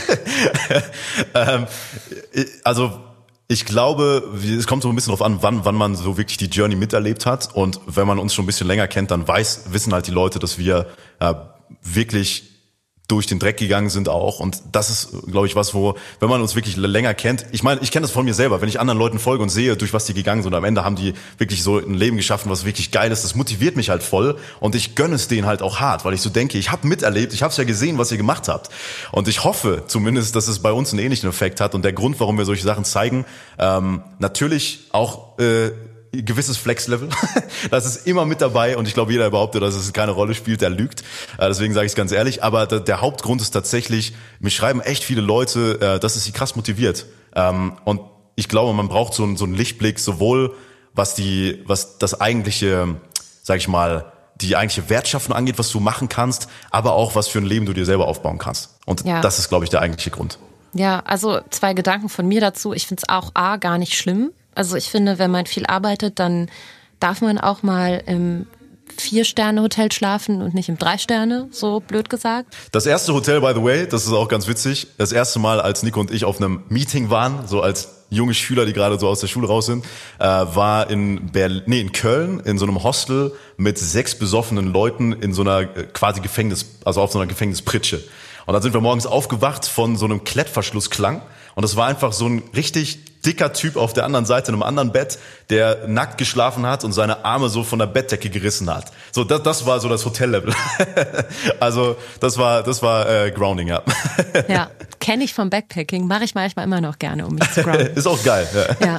Also ich glaube, es kommt so ein bisschen drauf an, wann man so wirklich die Journey miterlebt hat. Und wenn man uns schon ein bisschen länger kennt, dann wissen halt die Leute, dass wir wirklich durch den Dreck gegangen sind auch. Und das ist, glaube ich, was, wenn man uns wirklich länger kennt, ich meine, ich kenne das von mir selber, wenn ich anderen Leuten folge und sehe, durch was die gegangen sind, und am Ende haben die wirklich so ein Leben geschaffen, was wirklich geil ist, das motiviert mich halt voll und ich gönne es denen halt auch hart, weil ich so denke, ich habe miterlebt, ich habe es ja gesehen, was ihr gemacht habt. Und ich hoffe zumindest, dass es bei uns einen ähnlichen Effekt hat und der Grund, warum wir solche Sachen zeigen, natürlich auch gewisses Flex-Level. Das ist immer mit dabei und ich glaube, jeder behauptet, dass es keine Rolle spielt, der lügt. Deswegen sage ich es ganz ehrlich. Aber der Hauptgrund ist tatsächlich, mir schreiben echt viele Leute, dass es sie krass motiviert. Und ich glaube, man braucht so einen Lichtblick, sowohl was das eigentliche, sag ich mal, die eigentliche Wertschöpfung angeht, was du machen kannst, aber auch, was für ein Leben du dir selber aufbauen kannst. Und das ist, glaube ich, der eigentliche Grund. Ja, also 2 Gedanken von mir dazu. Ich finde es auch gar nicht schlimm. Also ich finde, wenn man viel arbeitet, dann darf man auch mal im 4-Sterne-Hotel schlafen und nicht im 3-Sterne, so blöd gesagt. Das erste Hotel, by the way, das ist auch ganz witzig, das erste Mal, als Nico und ich auf einem Meeting waren, so als junge Schüler, die gerade so aus der Schule raus sind, war in Köln in so einem Hostel mit 6 besoffenen Leuten in so einer quasi also auf so einer Gefängnispritsche. Und dann sind wir morgens aufgewacht von so einem Klettverschlussklang. Und das war einfach so ein richtig dicker Typ auf der anderen Seite in einem anderen Bett, der nackt geschlafen hat und seine Arme so von der Bettdecke gerissen hat. So, das war so das Hotellevel. Also das war Grounding, ja. Ja, kenne ich vom Backpacking, mache ich manchmal immer noch gerne, um mich zu grounden. Ist auch geil.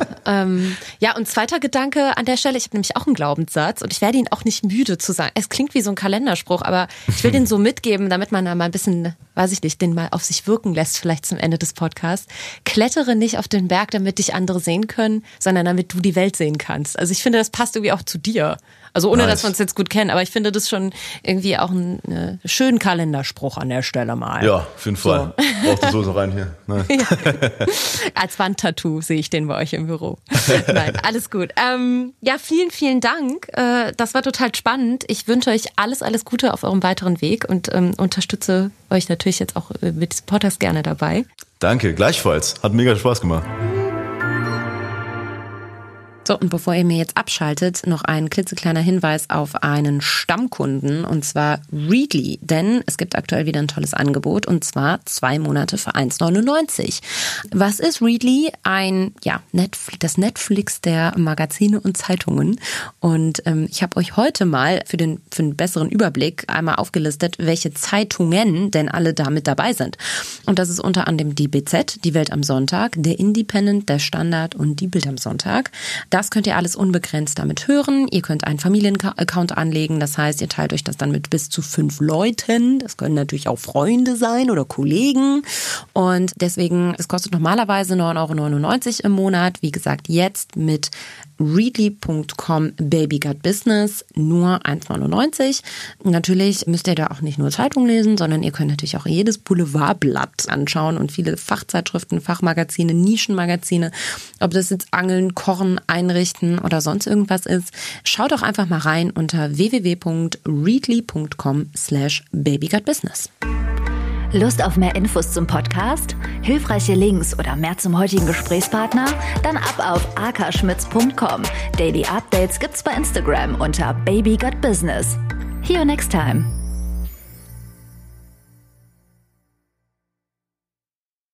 Ja, und zweiter Gedanke an der Stelle, ich habe nämlich auch einen Glaubenssatz und ich werde ihn auch nicht müde zu sagen. Es klingt wie so ein Kalenderspruch, aber ich will den so mitgeben, damit man da mal ein bisschen, weiß ich nicht, den mal auf sich wirken lässt, vielleicht zum Ende des Podcasts. Klettere nicht auf den Berg, damit dich andere sehen können, sondern damit du die Welt sehen kannst. Also ich finde, das passt irgendwie auch zu dir. Also ohne, dass wir uns jetzt gut kennen, aber ich finde das schon irgendwie auch einen schönen Kalenderspruch an der Stelle mal. Ja, auf jeden Fall. So. Braucht die Soße rein hier. Ne? Ja. Als Wandtattoo sehe ich den bei euch im Büro. Nein, alles gut. Ja, vielen, vielen Dank. Das war total spannend. Ich wünsche euch alles Gute auf eurem weiteren Weg und unterstütze euch natürlich jetzt auch mit diesem Podcast gerne dabei. Danke, gleichfalls. Hat mega Spaß gemacht. So, und bevor ihr mir jetzt abschaltet, noch ein klitzekleiner Hinweis auf einen Stammkunden, und zwar Readly. Denn es gibt aktuell wieder ein tolles Angebot, und zwar 2 Monate für 1,99. Was ist Readly? Das Netflix der Magazine und Zeitungen. Und ich habe euch heute mal für einen besseren Überblick einmal aufgelistet, welche Zeitungen denn alle da mit dabei sind. Und das ist unter anderem die BZ, die Welt am Sonntag, der Independent, der Standard und die Bild am Sonntag. Das könnt ihr alles unbegrenzt damit hören. Ihr könnt einen Familienaccount anlegen. Das heißt, ihr teilt euch das dann mit bis zu 5 Leuten. Das können natürlich auch Freunde sein oder Kollegen. Und deswegen, es kostet normalerweise 9,99 € im Monat. Wie gesagt, jetzt mit readly.com Baby Got Business nur 1,99 €. Natürlich müsst ihr da auch nicht nur Zeitung lesen, sondern ihr könnt natürlich auch jedes Boulevardblatt anschauen und viele Fachzeitschriften, Fachmagazine, Nischenmagazine. Ob das jetzt Angeln, Kochen, Einrichten oder sonst irgendwas ist. Schaut doch einfach mal rein unter www.readly.com/babygotbusiness. Lust auf mehr Infos zum Podcast? Hilfreiche Links oder mehr zum heutigen Gesprächspartner? Dann ab auf akaschmitz.com. Daily Updates gibt's bei Instagram unter Baby Got Business. See you next time.